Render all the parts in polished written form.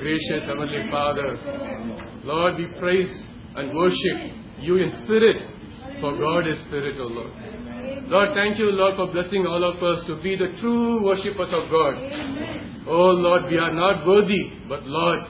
gracious Heavenly Father. Lord, we praise and worship you in spirit, for God is spirit, O Lord. Lord, thank you, Lord, for blessing all of us to be the true worshippers of God. Oh Lord, we are not worthy, but Lord,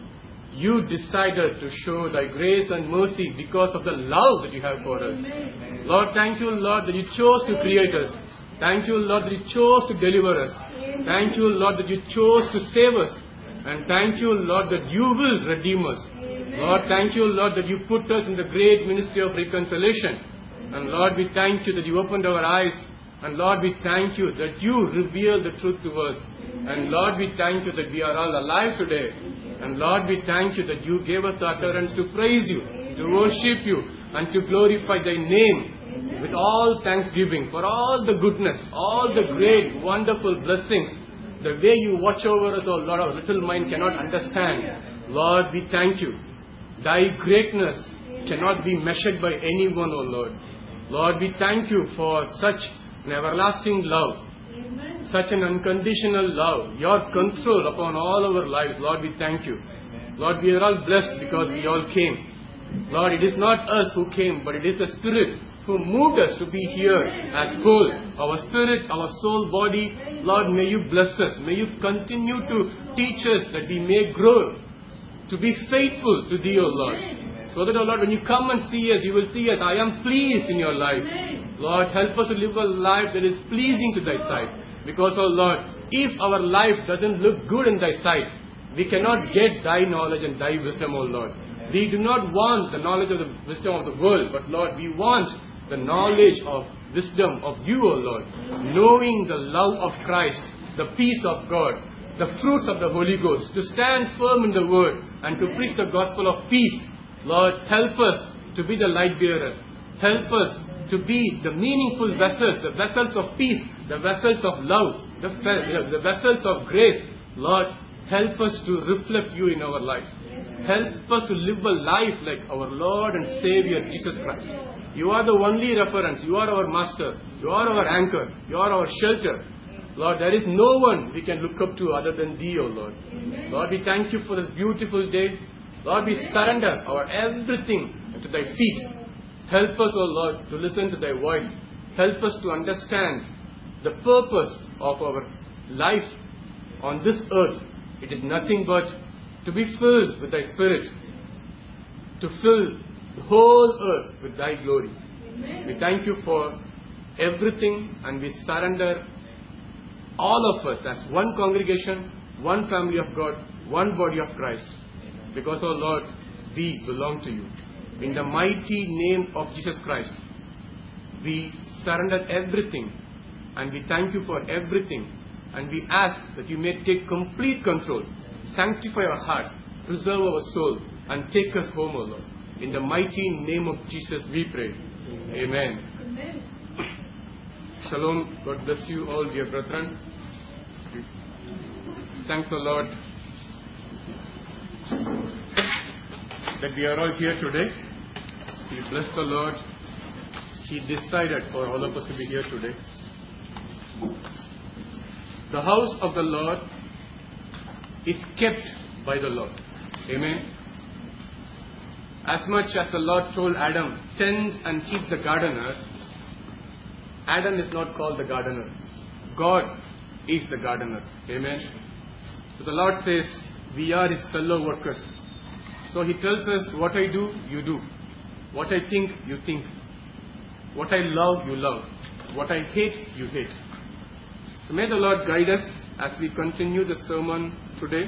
you decided to show thy grace and mercy because of the love that you have for us. Lord, thank you, Lord, that you chose to create us. Thank you, Lord, that you chose to deliver us. Thank you, Lord, that you chose to save us. And thank you, Lord, that you will redeem us. Lord, thank you, Lord, that you put us in the great ministry of reconciliation. And Lord, we thank you that you opened our eyes. And Lord, we thank you that you revealed the truth to us. And Lord, we thank you that we are all alive today. And Lord, we thank you that you gave us the utterance to praise you, to worship you, and to glorify thy name with all thanksgiving for all the goodness, all the great, wonderful blessings. The way you watch over us, oh Lord, our little mind cannot understand. Lord, we thank you. Thy greatness cannot be measured by anyone, oh Lord. Lord, we thank you for such an everlasting love, such an unconditional love, your control upon all our lives. Lord, we thank you. Lord, we are all blessed because we all came. Lord, it is not us who came, but it is the Spirit who moved us to be here as whole. Our spirit, our soul, body. Lord, may you bless us. May you continue to teach us that we may grow to be faithful to thee, O Lord. So that, O Lord, when you come and see us, you will see us. I am pleased in your life. Lord, help us to live a life that is pleasing to thy sight. Because, O Lord, if our life doesn't look good in thy sight, we cannot get thy knowledge and thy wisdom, O Lord. We do not want the knowledge of the wisdom of the world, but Lord, we want the knowledge of wisdom of you, O Lord. Knowing the love of Christ, the peace of God, the fruits of the Holy Ghost, to stand firm in the word and to preach the gospel of peace. Lord, help us to be the light bearers. Help us to be the meaningful vessels, the vessels of peace, the vessels of love, the vessels of grace. Lord, help us to reflect you in our lives. Help us to live a life like our Lord and Savior, Jesus Christ. You are the only reference. You are our master. You are our anchor. You are our shelter. Lord, there is no one we can look up to other than thee, O Lord. Lord, we thank you for this beautiful day. Lord, we surrender our everything to thy feet. Help us, O Lord, to listen to thy voice. Help us to understand the purpose of our life on this earth. It is nothing but to be filled with thy Spirit, to fill the whole earth with thy glory. We thank you for everything, and we surrender all of us as one congregation, one family of God, one body of Christ. Because, oh Lord, we belong to you. In the mighty name of Jesus Christ, we surrender everything, and we thank you for everything. And we ask that you may take complete control, sanctify our hearts, preserve our soul, and take us home, O Lord. In the mighty name of Jesus we pray. Amen. Amen. Shalom. God bless you all, dear brethren. Thank the Lord that we are all here today. We bless the Lord. He decided for all of us to be here today. The house of the Lord is kept by the Lord. Amen. As much as the Lord told Adam, tend and keep the gardeners, Adam is not called the gardener. God is the gardener. Amen. So the Lord says, we are his fellow workers. So he tells us, what I do, you do. What I think, you think. What I love, you love. What I hate, you hate. So may the Lord guide us as we continue the sermon today.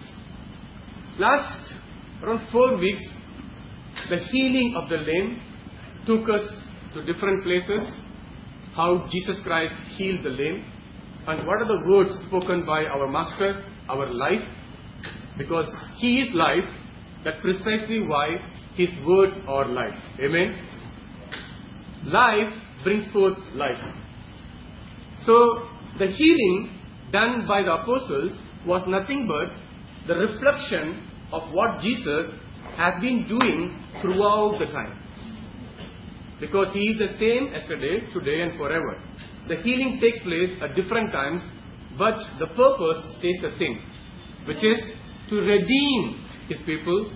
Last around 4 weeks, the healing of the lame took us to different places. How Jesus Christ healed the lame. And what are the words spoken by our Master, our life? Because he is life, that's precisely why his words are life. Amen. Life brings forth life. So the healing done by the apostles was nothing but the reflection of what Jesus has been doing throughout the time. Because he is the same yesterday, today and forever. The healing takes place at different times, but the purpose stays the same, which is to redeem His people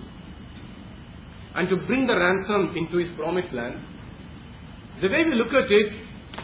and to bring the ransom into His promised land. The way we look at it,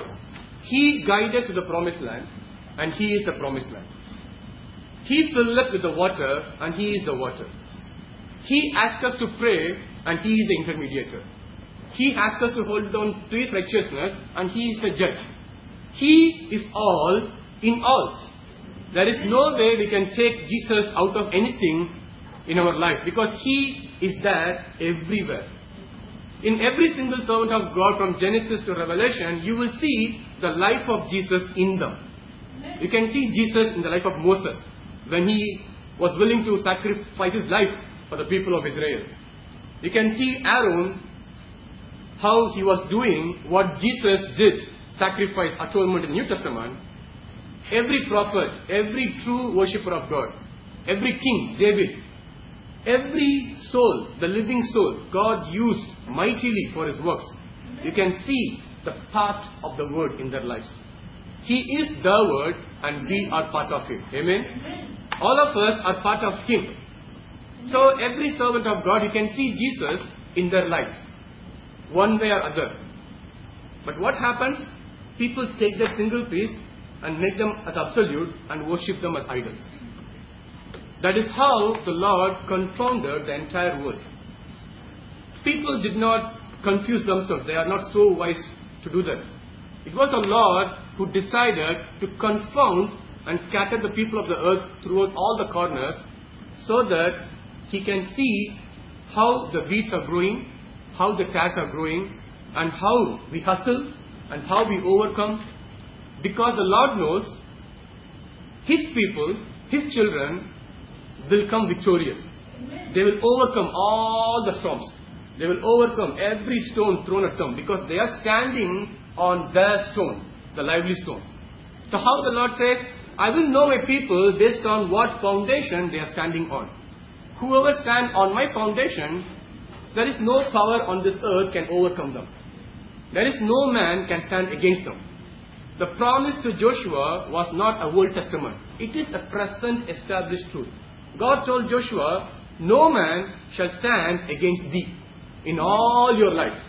He guides us to the promised land, and He is the promised land. He filleth with the water, and He is the water. He asks us to pray, and He is the intermediator. He asks us to hold on to His righteousness, and He is the judge. He is all in all. There is no way we can take Jesus out of anything in our life, because He is there everywhere. In every single servant of God from Genesis to Revelation, you will see the life of Jesus in them. You can see Jesus in the life of Moses, when he was willing to sacrifice his life for the people of Israel. You can see Aaron, how he was doing what Jesus did, sacrifice, atonement in the New Testament. Every prophet, every true worshipper of God, every king, David, every soul, the living soul, God used mightily for His works. You can see the part of the Word in their lives. He is the Word, and we are part of Him. Amen? All of us are part of Him. So every servant of God, you can see Jesus in their lives, one way or other. But what happens? People take that single piece and make them as absolute and worship them as idols. That is how the Lord confounded the entire world. People did not confuse themselves. They are not so wise to do that. It was the Lord who decided to confound and scatter the people of the earth throughout all the corners, so that He can see how the weeds are growing, how the tares are growing, and how we hustle and how we overcome. Because the Lord knows His people, His children, will come victorious. They will overcome all the storms. They will overcome every stone thrown at them, because they are standing on their stone, the lively stone. So how the Lord says, I will know my people based on what foundation they are standing on. Whoever stands on my foundation, there is no power on this earth can overcome them. There is no man can stand against them. The promise to Joshua was not a Old Testament. It is a present established truth. God told Joshua, no man shall stand against thee in all your life.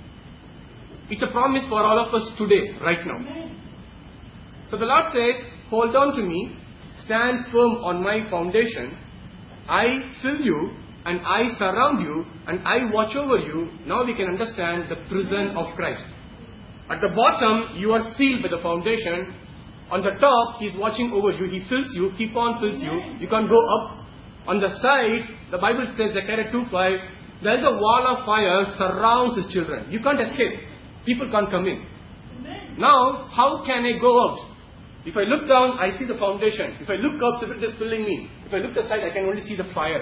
It's a promise for all of us today, right now. So the Lord says, hold on to me, stand firm on my foundation. I fill you, and I surround you, and I watch over you. Now we can understand the prison of Christ. At the bottom, you are sealed by the foundation. On the top, He is watching over you. He fills you, keep on fills you. You can't go up. On the sides, the Bible says, Zechariah 2:5, there is a wall of fire surrounds His children. You can't escape. People can't come in. Now, how can I go out? If I look down, I see the foundation. If I look up, Spirit is filling me. If I look aside, I can only see the fire.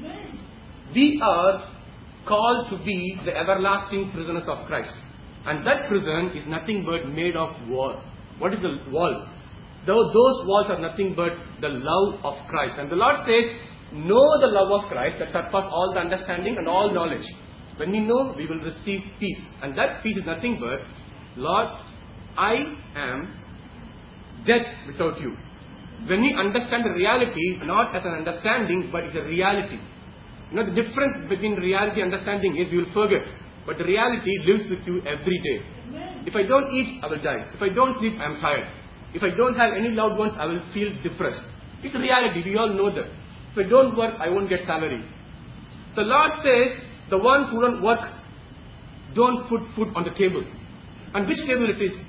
We are called to be the everlasting prisoners of Christ. And that prison is nothing but made of wall. What is the wall? Those walls are nothing but the love of Christ. And the Lord says, know the love of Christ that surpasses all the understanding and all knowledge. When we know, we will receive peace. And that peace is nothing but, Lord, I am dead without you. When we understand the reality, not as an understanding, but it's a reality. You know, the difference between reality and understanding is you will forget. But the reality lives with you every day. If I don't eat, I will die. If I don't sleep, I am tired. If I don't have any loved ones, I will feel depressed. It's a reality. We all know that. If I don't work, I won't get salary. The Lord says, the one who don't work, don't put food on the table. And which table it is?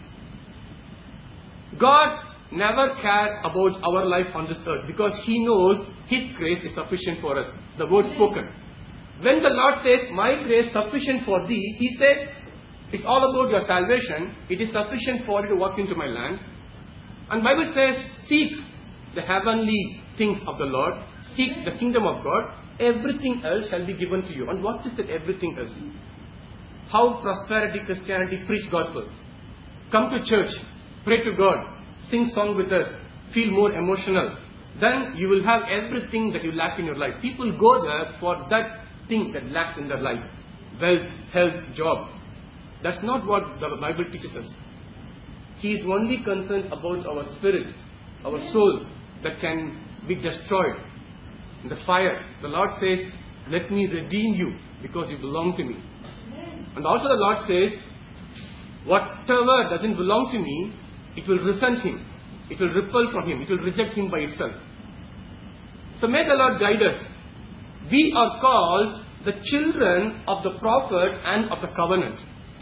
God never cared about our life on this earth, because He knows His grace is sufficient for us. The word spoken. When the Lord says, my grace is sufficient for thee, He said, it's all about your salvation. It is sufficient for you to walk into my land. And Bible says, seek the heavenly things of the Lord. Seek the kingdom of God. Everything else shall be given to you. And what is that everything else? How prosperity Christianity preach gospel. Come to church. Pray to God. Sing song with us. Feel more emotional. Then you will have everything that you lack in your life. People go there for that thing that lacks in their life. Wealth, health, job. That's not what the Bible teaches us. He is only concerned about our spirit, our soul that can be destroyed. in the fire, the Lord says, let me redeem you because you belong to me. And also the Lord says, whatever doesn't belong to me, it will resent him. It will repel from him. It will reject him by itself. So may the Lord guide us. We are called the children of the prophet and of the covenant.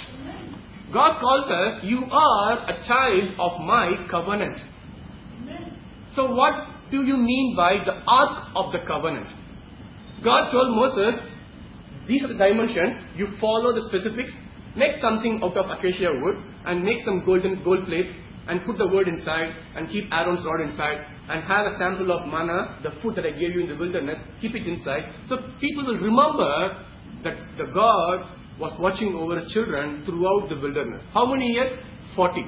God calls us, you are a child of my covenant. So what do you mean by the ark of the covenant? God told Moses, these are the dimensions, you follow the specifics, make something out of acacia wood and make some gold plate and put the word inside and keep Aaron's rod inside and have a sample of manna, the food that I gave you in the wilderness, keep it inside. So people will remember that the God was watching over his children throughout the wilderness. How many years? 40.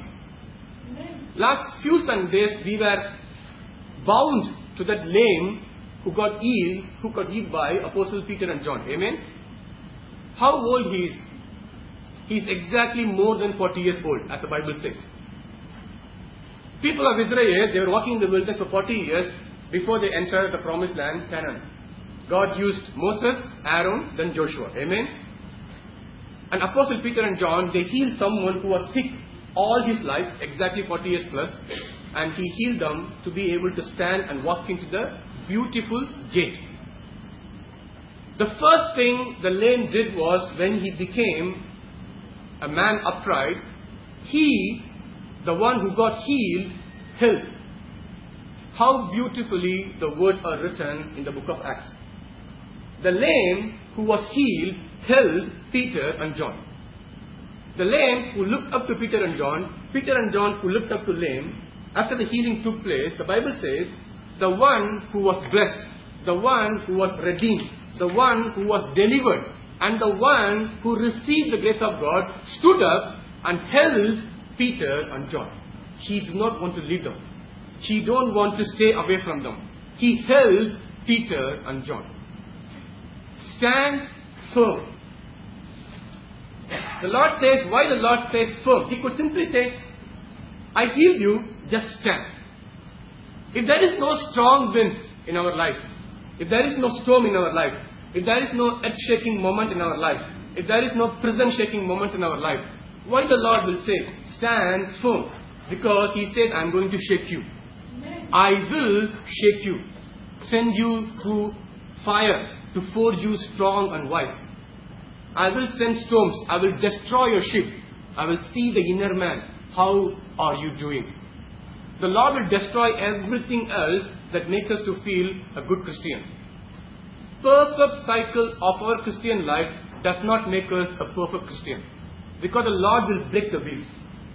Last few Sundays we were bound to that lame who got healed by Apostle Peter and John. Amen? How old he is? He is exactly more than 40 years old, as the Bible says. People of Israel, they were walking in the wilderness for 40 years before they entered the promised land, Canaan. God used Moses, Aaron, then Joshua. Amen? And Apostle Peter and John, they healed someone who was sick all his life, exactly 40 years plus, and he healed them to be able to stand and walk into the beautiful gate. The first thing the lame did was, when he became a man upright, he, the one who got healed, held. How beautifully the words are written in the book of Acts. The lame who was healed held Peter and John. The lame who looked up to Peter and John who looked up to lame, after the healing took place, the Bible says, the one who was blessed, the one who was redeemed, the one who was delivered, and the one who received the grace of God stood up and held Peter and John. He did not want to leave them. He don't want to stay away from them. He held Peter and John. Stand firm. The Lord says, why the Lord says firm? He could simply say, I healed you, just stand. If there is no strong winds in our life, if there is no storm in our life, if there is no earth-shaking moment in our life, if there is no prison-shaking moments in our life, why the Lord will say, stand firm? Because He says, I am going to shake you. I will shake you. Send you through fire to forge you strong and wise. I will send storms. I will destroy your ship. I will see the inner man. How are you doing? The Lord will destroy everything else that makes us to feel a good Christian. Perfect cycle of our Christian life does not make us a perfect Christian. Because the Lord will break the wheels.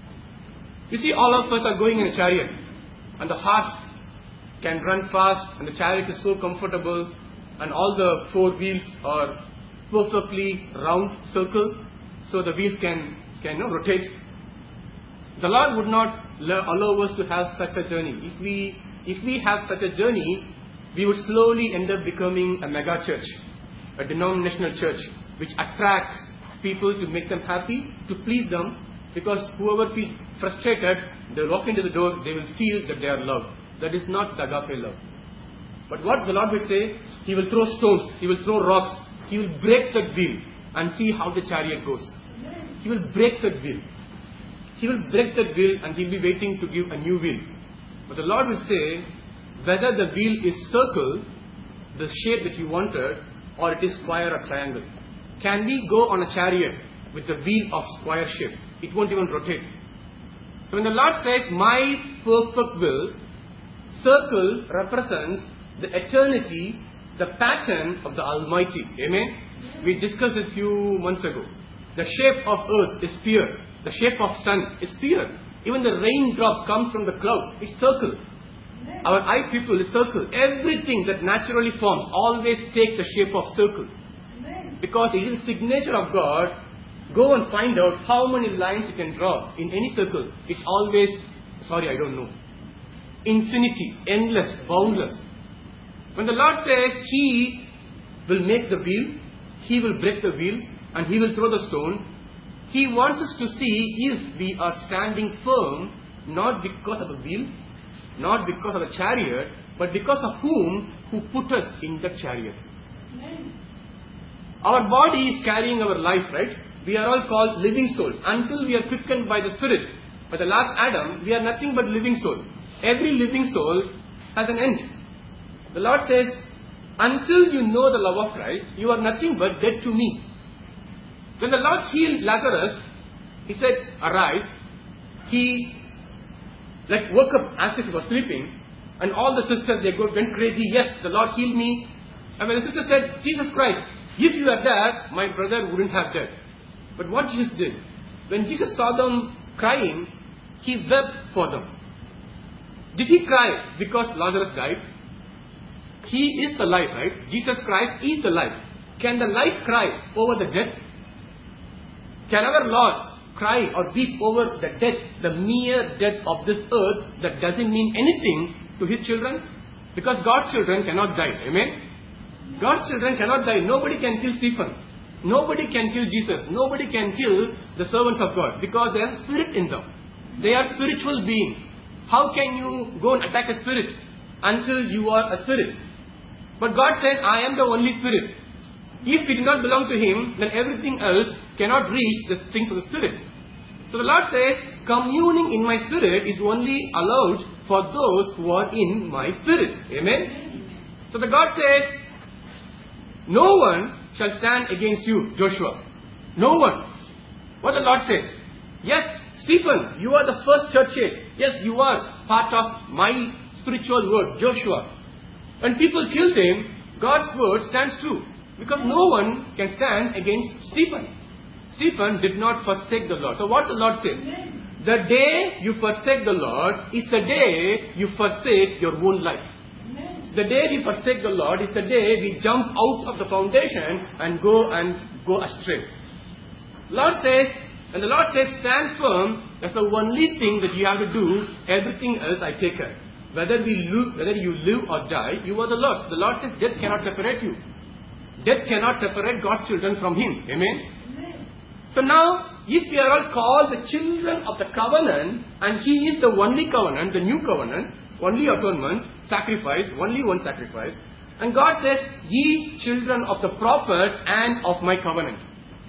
You see, all of us are going in a chariot. And the horse can run fast. And the chariot is so comfortable. And all the four wheels are perfectly round circle. So the wheels can rotate. The Lord would not allow us to have such a journey. If we have such a journey, we would slowly end up becoming a mega church, a denominational church, which attracts people to make them happy, to please them, because whoever feels frustrated, they will walk into the door, they will feel that they are loved. That is not the agape love. But what the Lord will say, He will throw stones, He will throw rocks, He will break that wheel and see how the chariot goes. He will break that wheel. He will break that wheel and He will be waiting to give a new wheel. But the Lord will say, whether the wheel is circle, the shape that you wanted, or it is square or triangle. Can we go on a chariot with the wheel of square shape? It won't even rotate. So when the Lord says, my perfect will, circle represents the eternity, the pattern of the Almighty. Amen? We discussed this few months ago. The shape of earth is sphere. The shape of sun is sphere. Even the raindrops comes from the cloud. It's circle. Our eye pupil is circle. Everything that naturally forms always take the shape of circle. Because it is the signature of God. Go and find out how many lines you can draw in any circle. It's always, I don't know. Infinity, endless, boundless. When the Lord says He will make the wheel, He will break the wheel, and He will throw the stone, He wants us to see if we are standing firm, not because of the wheel, not because of the chariot, but because of who put us in the chariot. Our body is carrying our life, right? We are all called living souls. Until we are quickened by the Spirit, by the last Adam, we are nothing but living soul. Every living soul has an end. The Lord says, until you know the love of Christ, you are nothing but dead to me. When the Lord healed Lazarus, He said, arise. He woke up as if he was sleeping, and all the sisters, went crazy. Yes, the Lord healed me. And when the sister said, Jesus Christ, if you were there, my brother wouldn't have died. But what Jesus did, when Jesus saw them crying, He wept for them. Did He cry because Lazarus died? He is the life, right? Jesus Christ is the life. Can the life cry over the death? Can our Lord cry or weep over the death, the mere death of this earth that doesn't mean anything to His children? Because God's children cannot die. Amen? God's children cannot die. Nobody can kill Stephen. Nobody can kill Jesus. Nobody can kill the servants of God because they have spirit in them. They are spiritual beings. How can you go and attack a spirit until you are a spirit? But God says, I am the only spirit. If we do not belong to Him, then everything else cannot reach the things of the Spirit. So the Lord says, communing in my Spirit is only allowed for those who are in my Spirit. Amen? So the God says, no one shall stand against you, Joshua. No one. What the Lord says? Yes, Stephen, you are the first church age. Yes, you are part of my spiritual word, Joshua. When people killed him, God's word stands true. Because no one can stand against Stephen. Stephen did not forsake the Lord. So what the Lord says? The day you forsake the Lord is the day you forsake your own life. The day we forsake the Lord is the day we jump out of the foundation and go astray. Lord says, and the Lord says, stand firm. That's the only thing that you have to do. Everything else I take care. Whether you live or die, you are the Lord's. The Lord says, death cannot separate you. Death cannot separate God's children from Him. Amen? So now, if we are all called the children of the covenant, and He is the only covenant, the new covenant, only atonement, sacrifice, only one sacrifice, and God says, ye children of the prophets and of my covenant.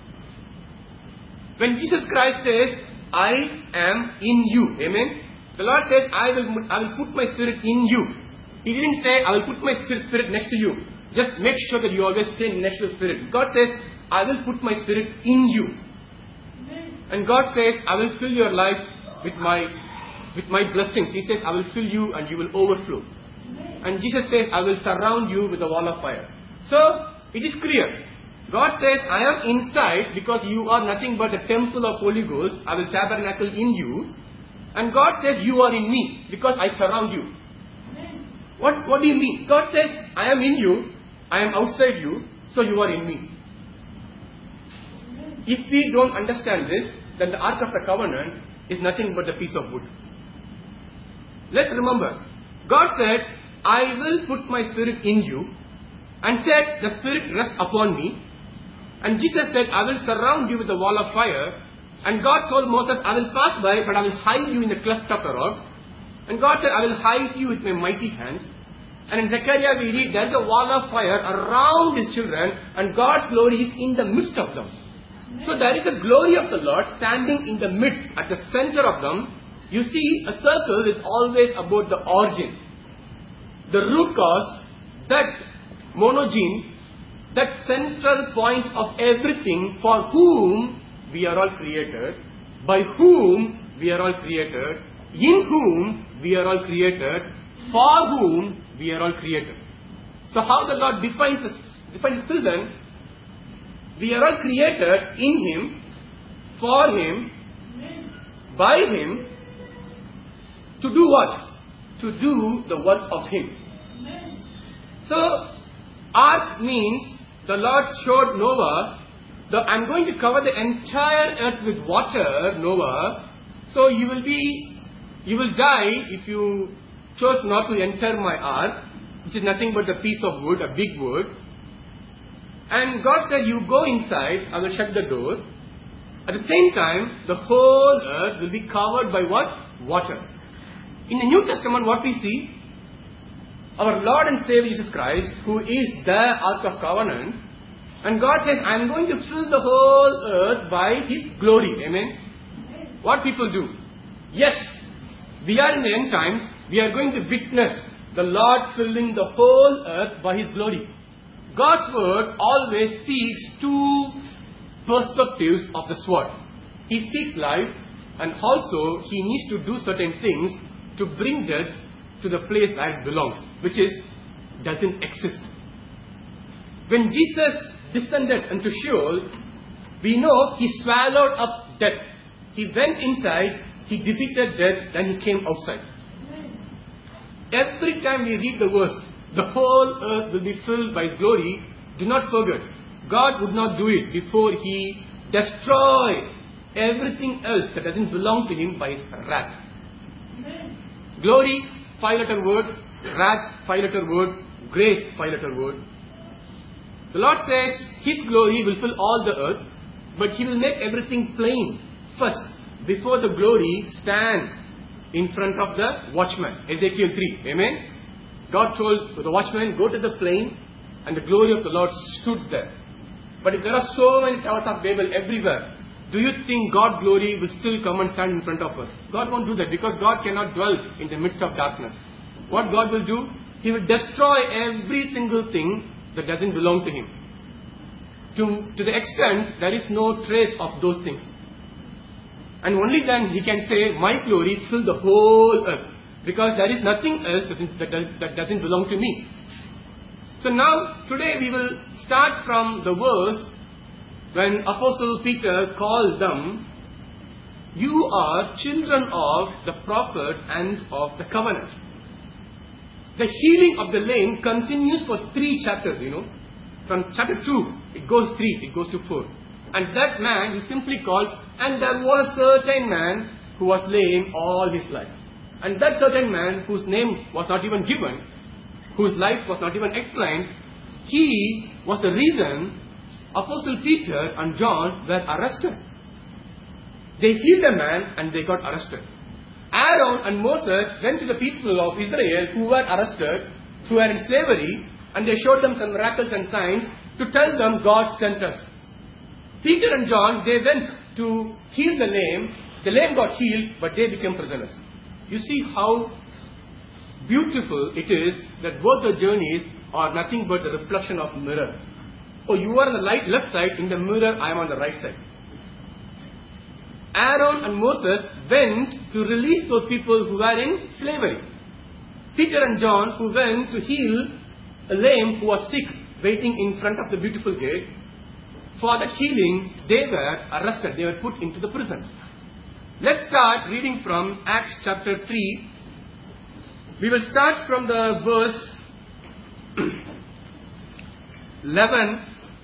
When Jesus Christ says, I am in you, amen? The Lord says, I will put my spirit in you. He didn't say, I will put my spirit next to you. Just make sure that you always stay next to the Spirit. God says, I will put my Spirit in you. And God says, I will fill your life with my blessings. He says, I will fill you and you will overflow. And Jesus says, I will surround you with a wall of fire. So, it is clear. God says, I am inside because you are nothing but a temple of Holy Ghost. I will tabernacle in you. And God says, you are in me because I surround you. What do you mean? God says, I am in you. I am outside you, so you are in me. If we don't understand this, then the Ark of the Covenant is nothing but a piece of wood. Let's remember, God said, I will put my spirit in you, and said, the Spirit rests upon me. And Jesus said, I will surround you with a wall of fire. And God told Moses, I will pass by, but I will hide you in the cleft of the rock. And God said, I will hide you with my mighty hands. And in Zechariah we read, there is a wall of fire around His children, and God's glory is in the midst of them. So there is a glory of the Lord standing in the midst, at the center of them. You see, a circle is always about the origin. The root cause, that monogene, that central point of everything for whom we are all created, by whom we are all created, in whom we are all created, for whom we are all created. So how the Lord defines His children? We are all created in Him, for Him, by Him, to do what? To do the work of Him. So, ark means the Lord showed Noah, I'm going to cover the entire earth with water, Noah. So you will die if you chose not to enter my ark, which is nothing but a piece of wood, a big wood. And God said, you go inside, I will shut the door. At the same time, the whole earth will be covered by what? Water. In the New Testament, what we see? our Lord and Savior Jesus Christ, who is the Ark of Covenant, and God says, I am going to fill the whole earth by His glory. Amen. What people do? Yes, we are in the end times. We are going to witness the Lord filling the whole earth by His glory. God's word always speaks two perspectives of the sword. He speaks life, and also He needs to do certain things to bring death to the place where it belongs, which is, doesn't exist. When Jesus descended into Sheol, we know He swallowed up death. He went inside, He defeated death, then He came outside. Every time we read the verse, the whole earth will be filled by His glory, do not forget, God would not do it before He destroy everything else that doesn't belong to Him by His wrath. Glory, 5-letter word. Wrath, 5-letter word. Grace, 5-letter word. The Lord says His glory will fill all the earth, but He will make everything plain first, before the glory stand in front of the watchman. Ezekiel 3. Amen. God told the watchman, go to the plain, and the glory of the Lord stood there. But if there are so many towers of Babel everywhere, do you think God's glory will still come and stand in front of us? God won't do that, because God cannot dwell in the midst of darkness. What God will do? He will destroy every single thing that doesn't belong to Him. To the extent there is no trace of those things. And only then He can say, my glory fill the whole earth. Because there is nothing else that doesn't belong to me. So now, today we will start from the verse when Apostle Peter called them, you are children of the prophet and of the covenant. The healing of the lame continues for 3 chapters, From chapter 2, it goes 3, it goes to 4. And that man is simply called, and there was a certain man who was lame all his life. And that certain man, whose name was not even given, whose life was not even explained, he was the reason Apostle Peter and John were arrested. They healed a man and they got arrested. Aaron and Moses went to the people of Israel who were arrested, who were in slavery, and they showed them some miracles and signs to tell them God sent us. Peter and John, they went to heal the lame got healed, but they became prisoners. You see how beautiful it is that both the journeys are nothing but a reflection of mirror. Oh, you are on the left side, in the mirror I am on the right side. Aaron and Moses went to release those people who were in slavery. Peter and John, who went to heal a lame who was sick, waiting in front of the beautiful gate. For that healing, they were arrested. They were put into the prison. Let's start reading from Acts chapter 3. We will start from the verse 11,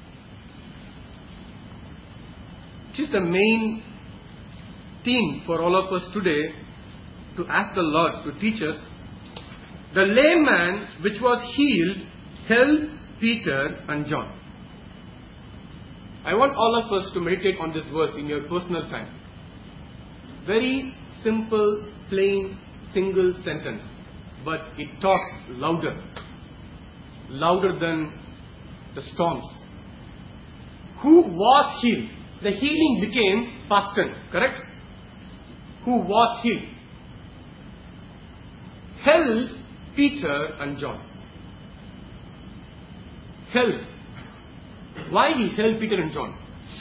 which is the main theme for all of us today, to ask the Lord to teach us. The lame man which was healed held Peter and John. I want all of us to meditate on this verse in your personal time. Very simple, plain, single sentence, but it talks louder than the storms. Who was healed? The healing became past tense, correct? Who was healed? Held Peter and John. Held. Why he held Peter and John?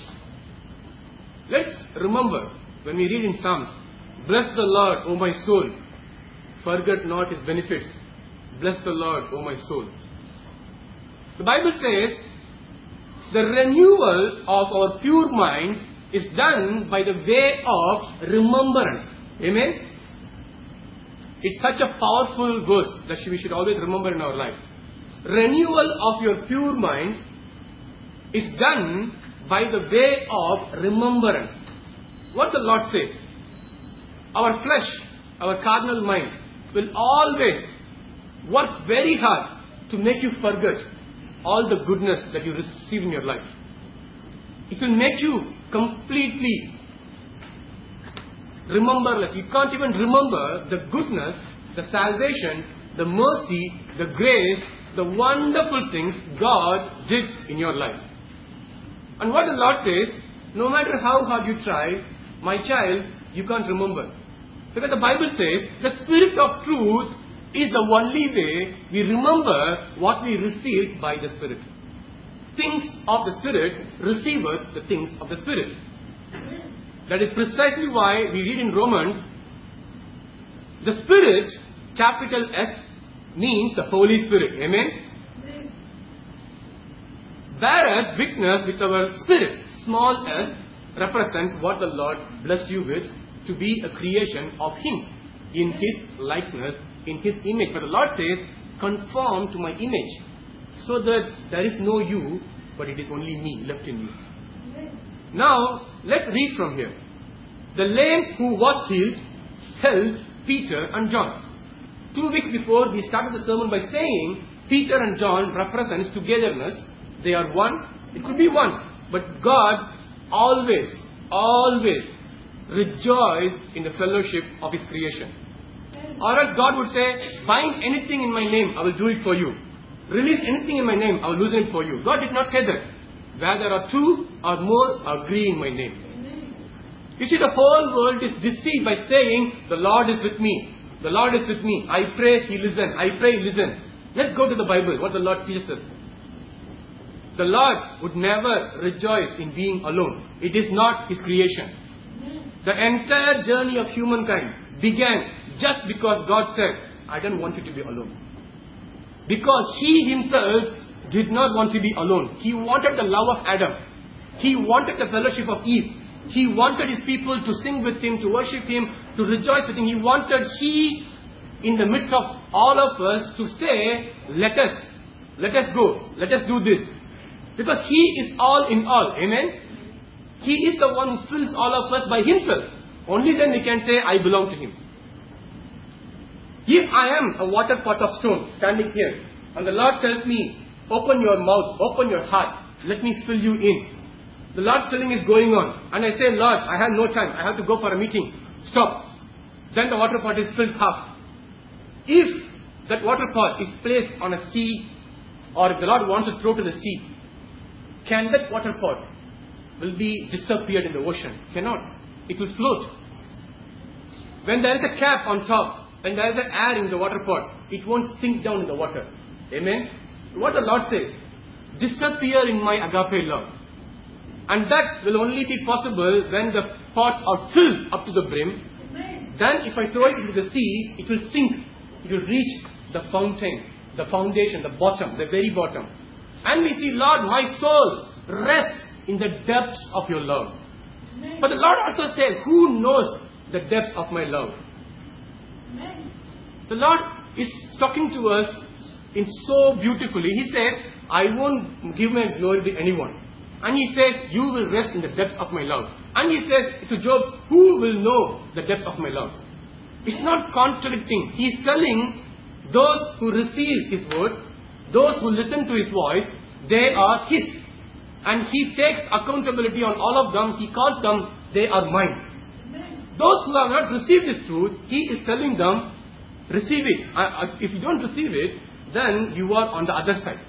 Let's remember when we read in Psalms, bless the Lord, O my soul, forget not His benefits. Bless the Lord, O my soul. The Bible says, the renewal of our pure minds is done by the way of remembrance. Amen? It's such a powerful verse that we should always remember in our life. Renewal of your pure minds is done by the way of remembrance. What the Lord says, our flesh, our carnal mind will always work very hard to make you forget all the goodness that you receive in your life. It will make you completely rememberless. You can't even remember the goodness, the salvation the mercy, the grace, the wonderful things God did in your life. And what the Lord says, no matter how hard you try, my child, you can't remember. Because the Bible says, the Spirit of truth is the only way we remember what we received by the Spirit. Things of the Spirit receiveth the things of the Spirit. That is precisely why we read in Romans, the Spirit, capital S, means the Holy Spirit. Amen? Whereas witness with our spirit, small s, represent what the Lord blessed you with, to be a creation of Him, in His likeness, in His image. But the Lord says, conform to my image, so that there is no you, but it is only me left in you. Now, let's read from here. The lame who was healed helped Peter and John. 2 weeks before, we started the sermon by saying, Peter and John represents togetherness. They are one. It could be one. But God always rejoice in the fellowship of His creation. Or else God would say, bind anything in my name, I will do it for you. Release anything in my name, I will loosen it for you. God did not say that. Where there are two or more agree in my name. You see, the whole world is deceived by saying, the Lord is with me. The Lord is with me. I pray, He listens. I pray, He listens. Let's go to the Bible, what the Lord teaches us. The Lord would never rejoice in being alone. It is not His creation. The entire journey of humankind began just because God said, I don't want you to be alone. Because He Himself did not want to be alone. He wanted the love of Adam. He wanted the fellowship of Eve. He wanted His people to sing with Him, to worship Him, to rejoice with Him. He wanted He, in the midst of all of us, to say, let us go, let us do this. Because He is all in all. Amen? He is the one who fills all of us by Himself. Only then we can say, I belong to Him. If I am a water pot of stone standing here, and the Lord tells me, open your mouth, open your heart, let me fill you in. The Lord's filling is going on. And I say, Lord, I have no time, I have to go for a meeting. Stop. Then the water pot is filled half. If that water pot is placed on a sea, or if the Lord wants to throw to the sea, can that water pot will be disappeared in the ocean? Cannot. It will float. When there is a cap on top, when there is an air in the water pot, it won't sink down in the water. Amen? What the Lord says, disappear in my agape love. And that will only be possible when the pots are filled up to the brim. Then if I throw it into the sea, it will sink. It will reach the fountain, the foundation, the bottom, the very bottom. And we see, Lord, my soul rests in the depths of your love. But the Lord also says, who knows the depths of my love? The Lord is talking to us in so beautifully. He said, I won't give my glory to anyone. And He says, you will rest in the depths of my love. And He says to Job, who will know the depths of my love? It's not contradicting. He is telling those who receive His word, those who listen to His voice, they are His. And He takes accountability on all of them. He calls them, they are mine. Those who have not received this truth, He is telling them, receive it. If you don't receive it, then you are on the other side.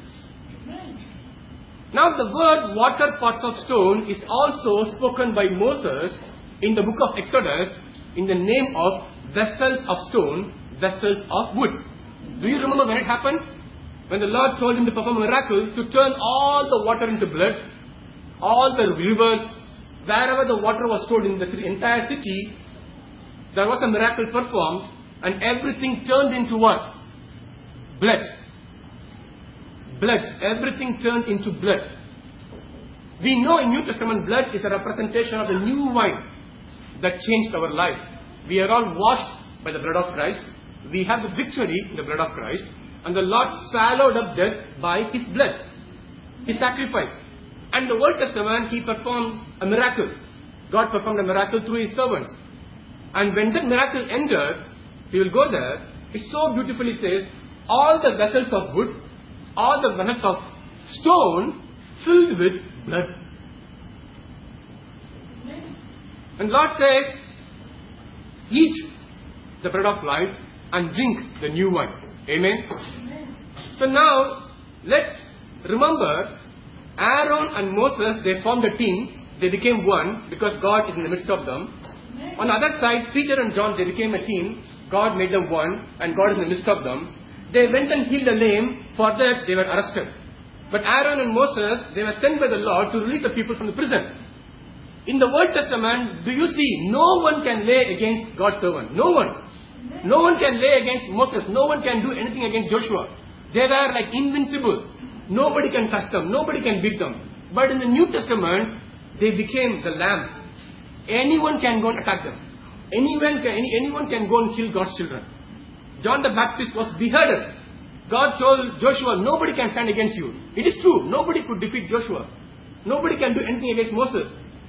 Now the word water pots of stone is also spoken by Moses in the book of Exodus in the name of vessels of stone, vessels of wood. Do you remember when it happened? When the Lord told him to perform a miracle to turn all the water into blood, all the rivers, wherever the water was stored in the entire city, there was a miracle performed and everything turned into what? Blood. Blood. Everything turned into blood. We know in New Testament blood is a representation of the new wine that changed our life. We are all washed by the blood of Christ. We have the victory in the blood of Christ. And the Lord swallowed up death by His blood, His sacrifice. And the Old Testament, He performed a miracle. God performed a miracle through His servants. And when that miracle ended, we will go there. It so beautifully says, all the vessels of wood, all the vessels of stone filled with blood. And Lord says, eat the bread of life and drink the new wine. Amen. So now, let's remember, Aaron and Moses, they formed a team. They became one because God is in the midst of them. On the other side, Peter and John, they became a team. God made them one and God is in the midst of them. They went and healed the lame. For that, they were arrested. But Aaron and Moses, they were sent by the Lord to release the people from the prison. In the Old Testament, do you see, no one can lay against God's servant. No one. No one can lay against Moses. No one can do anything against Joshua. They were like invincible. Nobody can touch them. Nobody can beat them. But in the New Testament, they became the lamb. Anyone can go and attack them. Anyone can go and kill God's children. John the Baptist was beheaded. God told Joshua, nobody can stand against you. It is true. Nobody could defeat Joshua. Nobody can do anything against Moses.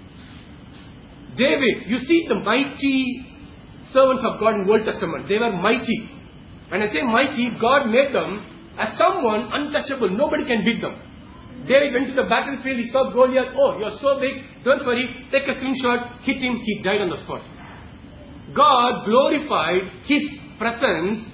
David, you see the mighty servants of God in the Old Testament. They were mighty. When I say mighty, God made them as someone untouchable. Nobody can beat them. David went to the battlefield. He saw Goliath. Oh, you're so big. Don't worry. Take a slingshot. Hit him. He died on the spot. God glorified His presence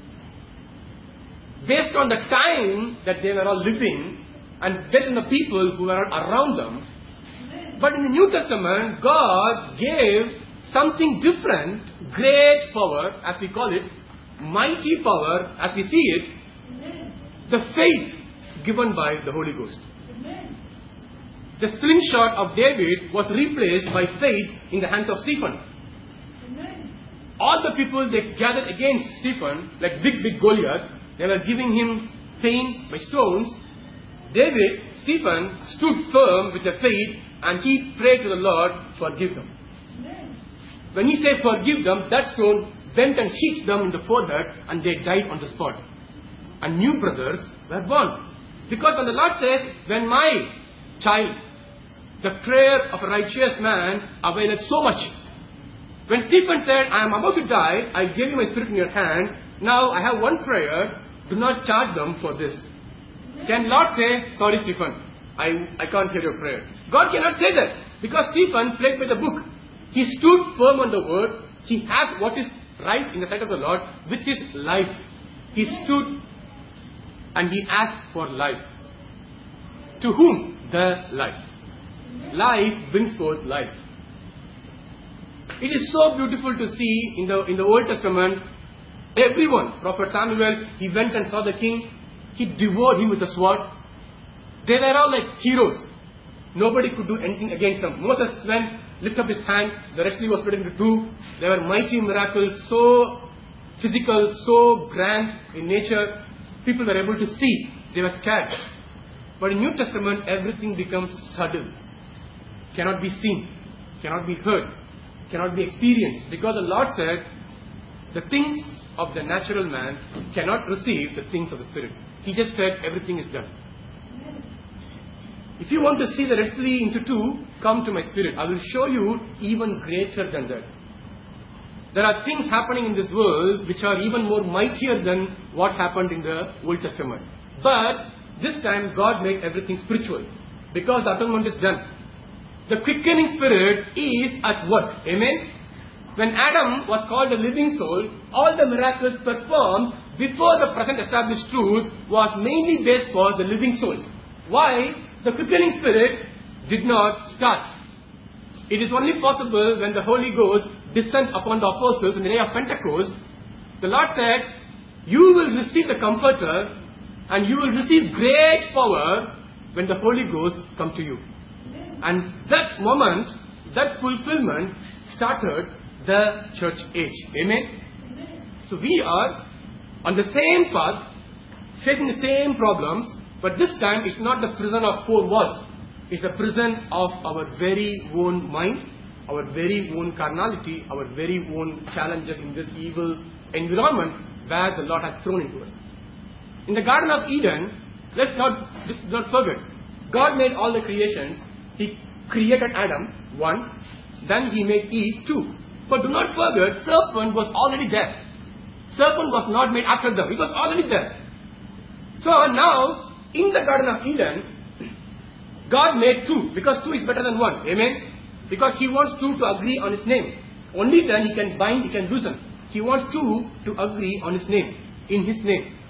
based on the time that they were all living and based on the people who were around them. But in the New Testament, God gave something different, great power, as we call it, mighty power, as we see it, the faith given by the Holy Ghost. The slingshot of David was replaced by faith in the hands of Stephen. All the people they gathered against Stephen, like big Goliath, they were giving him pain by stones. Stephen stood firm with the faith and he prayed to the Lord, forgive them. When he said forgive them, that stone went and hit them in the forehead and they died on the spot. And new brothers were born. Because when the Lord said, when my child, the prayer of a righteous man availeth so much. When Stephen said, I am about to die, I gave you my spirit in your hand. Now I have one prayer. Do not charge them for this. Can Lord say, sorry Stephen, I can't hear your prayer. God cannot say that. Because Stephen played by the book. He stood firm on the word. He had what is right in the sight of the Lord, which is life. He stood and he asked for life. To whom? The life. Life brings forth life. It is so beautiful to see in the Old Testament, everyone, Prophet Samuel, he went and saw the king, he devoured him with a sword. They were all like heroes. Nobody could do anything against them. Moses went, lifted up his hand, the wrestling was split into two. There were mighty miracles, so physical, so grand in nature. People were able to see. They were scared. But in New Testament, everything becomes subtle. Cannot be seen. Cannot be heard. Cannot be experienced. Because the Lord said, the things of the natural man cannot receive the things of the Spirit. He just said, everything is done. If you want to see the Red Sea into two, come to my Spirit. I will show you even greater than that. There are things happening in this world which are even more mightier than what happened in the Old Testament. But this time God made everything spiritual because the atonement is done. The quickening spirit is at work. Amen? When Adam was called a living soul, all the miracles performed before the present established truth was mainly based for the living souls. Why? The quickening spirit did not start. It is only possible when the Holy Ghost descended upon the apostles in the day of Pentecost. The Lord said, you will receive the Comforter and you will receive great power when the Holy Ghost comes to you. And that moment, that fulfillment started the church age. Amen? So we are on the same path, facing the same problems, but this time it's not the prison of four walls. It's the prison of our very own mind, our very own carnality, our very own challenges in this evil environment where the Lord has thrown into us. In the Garden of Eden, let's not forget, God made all the creations. He created Adam, one. Then He made Eve, two. But do not forget, serpent was already there. Serpent was not made after them. It was already there. So now, in the Garden of Eden, God made two, because two is better than one. Amen? Because He wants two to agree on His name. Only then He can bind, He can loosen. He wants two to agree on His name, in His name.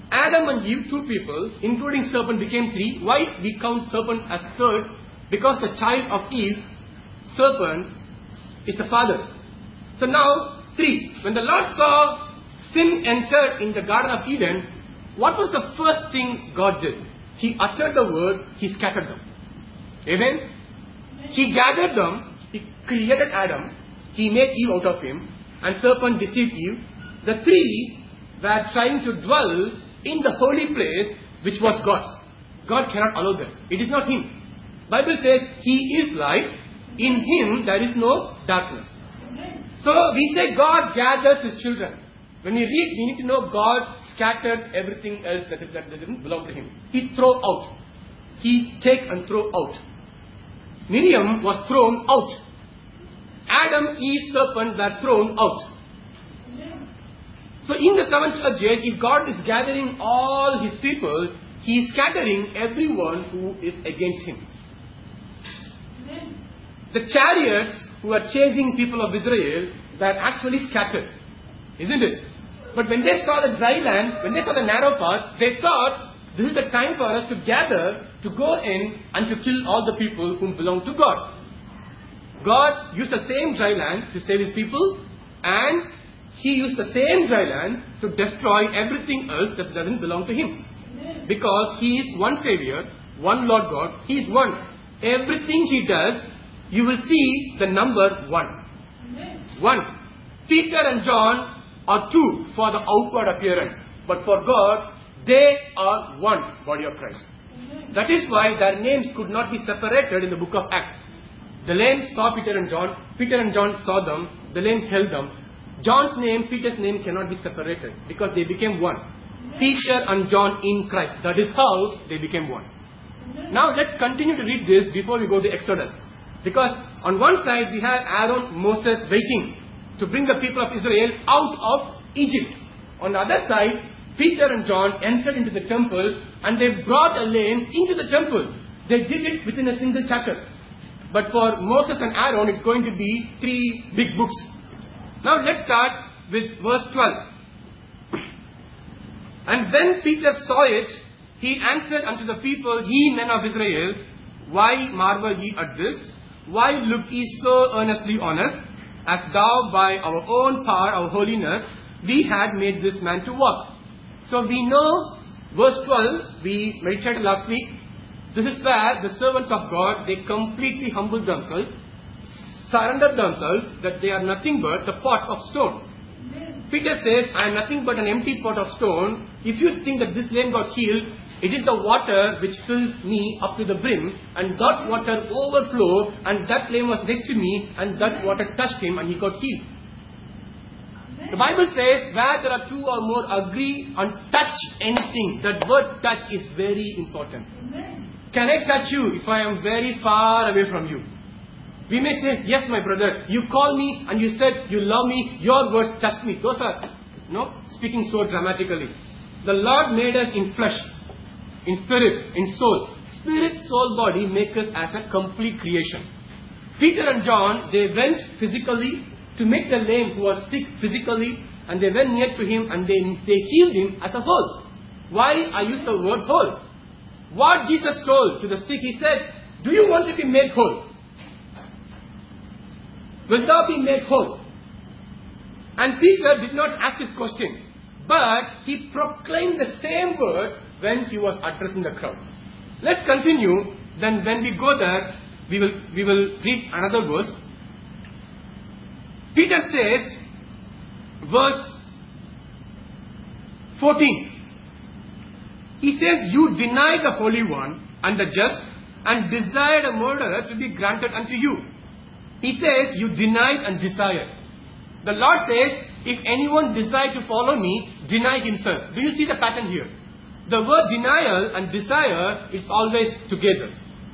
Adam and Eve, two people, including serpent, became three. Why we count serpent as third? Because the child of Eve, serpent, is the father. So now, three. When the Lord saw sin enter in the Garden of Eden, what was the first thing God did? He uttered the word, He scattered them. Amen? He gathered them, He created Adam, He made Eve out of him, and serpent deceived Eve. The three were trying to dwell in the holy place which was God's. God cannot allow them. It is not Him. Bible says He is light. In Him there is no darkness. So we say God gathers His children. When we read, we need to know God scattered everything else that didn't belong to Him. He throw out. He take and throw out. Miriam was thrown out. Adam, Eve, serpent were thrown out. So in the seventh church age, if God is gathering all His people, He is scattering everyone who is against Him. The chariots who are chasing people of Israel were actually scattered. Isn't it? But when they saw the dry land, when they saw the narrow path, they thought, this is the time for us to gather, to go in and to kill all the people whom belong to God. God used the same dry land to save His people, and He used the same dry land to destroy everything else that doesn't belong to Him. Because He is one Savior, one Lord God, He is one. Everything He does, you will see the number one. One. Peter and John are two for the outward appearance. But for God, they are one body of Christ. That is why their names could not be separated in the book of Acts. The lame saw Peter and John. Peter and John saw them. The lame held them. John's name, Peter's name cannot be separated because they became one. Peter and John in Christ. That is how they became one. Now let's continue to read this before we go to Exodus. Because on one side we have Aaron, Moses waiting to bring the people of Israel out of Egypt. On the other side, Peter and John entered into the temple and they brought a lame into the temple. They did it within a single chapter. But for Moses and Aaron, it's going to be 3 big books. Now let's start with verse 12. And when Peter saw it, he answered unto the people, Ye men of Israel, why marvel ye at this? Why look ye so earnestly on us, as thou by our own power, our holiness, we had made this man to walk? So we know, verse 12, we meditated last week, this is where the servants of God, they completely humbled themselves, surrendered themselves, that they are nothing but the pot of stone. Peter says, I am nothing but an empty pot of stone. If you think that this lame got healed, it is the water which fills me up to the brim, and that water overflowed, and that lame was next to me, and that water touched him, and he got healed. The Bible says, where there are 2 or more agree and touch anything, that word touch is very important. Can I touch you if I am very far away from you? We may say, yes, my brother, you call me and you said you love me, your words touch me. Those are, speaking so dramatically. The Lord made us in flesh, in spirit, in soul. Spirit, soul, body make us as a complete creation. Peter and John, they went physically to make the lame who was sick physically, and they went near to him and they healed him as a whole. Why I use the word whole? What Jesus told to the sick, He said, do you want to be made whole? Will thou be made whole? And Peter did not ask this question, but he proclaimed the same word when he was addressing the crowd. Let's continue. Then when we go there, we will read another verse. Peter says, verse 14. He says, you deny the Holy One and the just, and desired a murderer to be granted unto you. He says, you denied and desired. The Lord says, if anyone desire to follow me, deny himself. Do you see the pattern here? The word denial and desire is always together.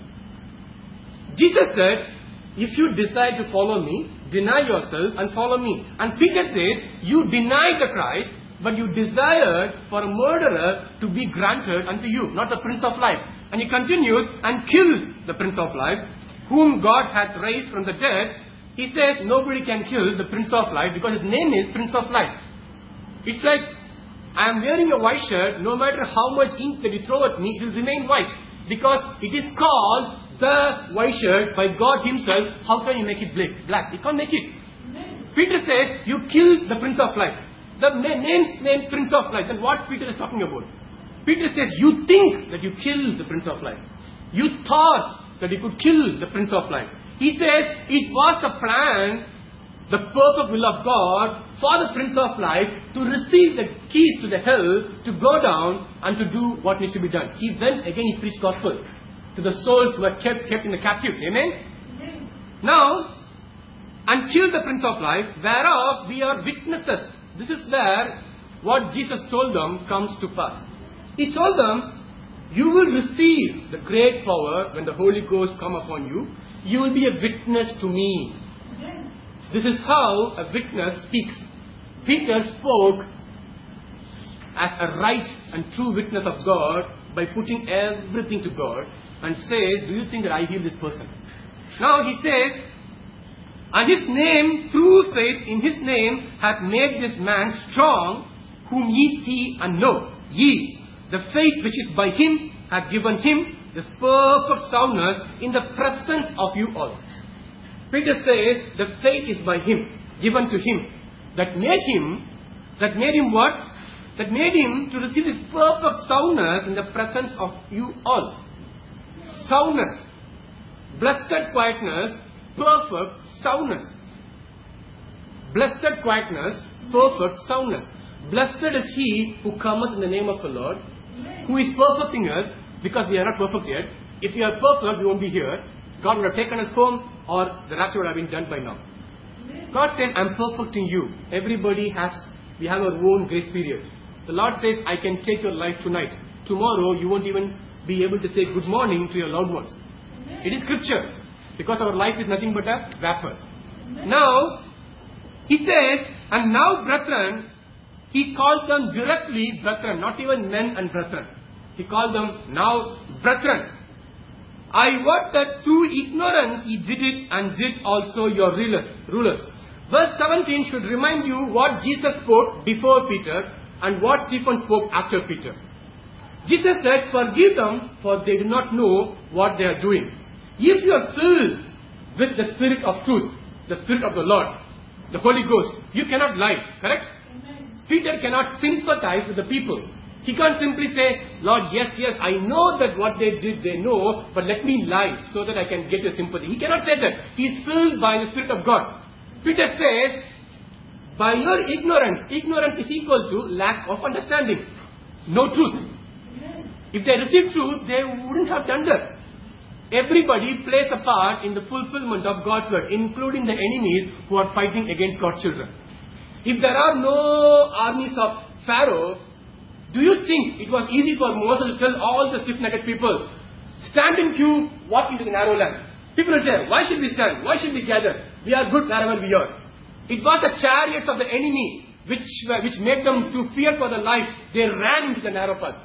Jesus said, if you desire to follow me, deny yourself and follow me. And Peter says, you denied the Christ, but you desired for a murderer to be granted unto you, not the Prince of Life. And he continues, and killed the Prince of Life, whom God hath raised from the dead. He says nobody can kill the Prince of Life because his name is Prince of Life. It's like I am wearing a white shirt, no matter how much ink that you throw at me, it will remain white. Because it is called the white shirt by God Himself. How can you make it black? You can't make it. Peter says, you killed the Prince of Life. The name's Prince of Life. Then what Peter is talking about? Peter says, you think that you killed the Prince of Life. You thought that you could kill the Prince of Life. He says, it was the plan, the perfect will of God for the Prince of Life to receive the keys to the hell, to go down and to do what needs to be done. He went again, he preached gospel to the souls who are kept in the captives. Amen? Now, and killed the Prince of Life, whereof we are witnesses. This is where what Jesus told them comes to pass. He told them, you will receive the great power when the Holy Ghost come upon you. You will be a witness to me. This is how a witness speaks. Peter spoke as a right and true witness of God by putting everything to God and says, do you think that I heal this person? Now he says, and his name, through faith in his name, hath made this man strong, whom ye see and know. Ye, the faith which is by him, hath given him this perfect soundness in the presence of you all. Peter says, the faith is by him, given to him. That made him what? That made him to receive this perfect soundness in the presence of you all. Soundness. Blessed quietness, perfect soundness. Blessed quietness, perfect soundness. Blessed is he who cometh in the name of the Lord, who is perfecting us, because we are not perfect yet. If we are perfect, we won't be here. God would have taken us home, or the rapture would have been done by now. God says, I'm perfecting you. We have our own grace period. The Lord says, I can take your life tonight. Tomorrow, you won't even be able to say good morning to your loved ones. It is scripture. Because our life is nothing but a vapor. Now, he says, and now brethren, he called them directly brethren, not even men and brethren. He called them now brethren. I wot that through ignorance ye did it, and did also your rulers. Verse 17 should remind you what Jesus spoke before Peter and what Stephen spoke after Peter. Jesus said, forgive them, for they do not know what they are doing. If you are filled with the Spirit of truth, the Spirit of the Lord, the Holy Ghost, you cannot lie, correct? Amen. Peter cannot sympathize with the people. He can't simply say, Lord, yes, I know that what they did, they know, but let me lie so that I can get your sympathy. He cannot say that. He is filled by the Spirit of God. Peter says, by your ignorance is equal to lack of understanding. No truth. If they received truth, they wouldn't have done that. Everybody plays a part in the fulfillment of God's word, including the enemies who are fighting against God's children. If there are no armies of Pharaoh, do you think it was easy for Moses to tell all the stiff-necked people, stand in queue, walk into the narrow land? People will say, why should we stand? Why should we gather? We are good wherever we are. It was the chariots of the enemy which made them to fear for their life. They ran into the narrow path.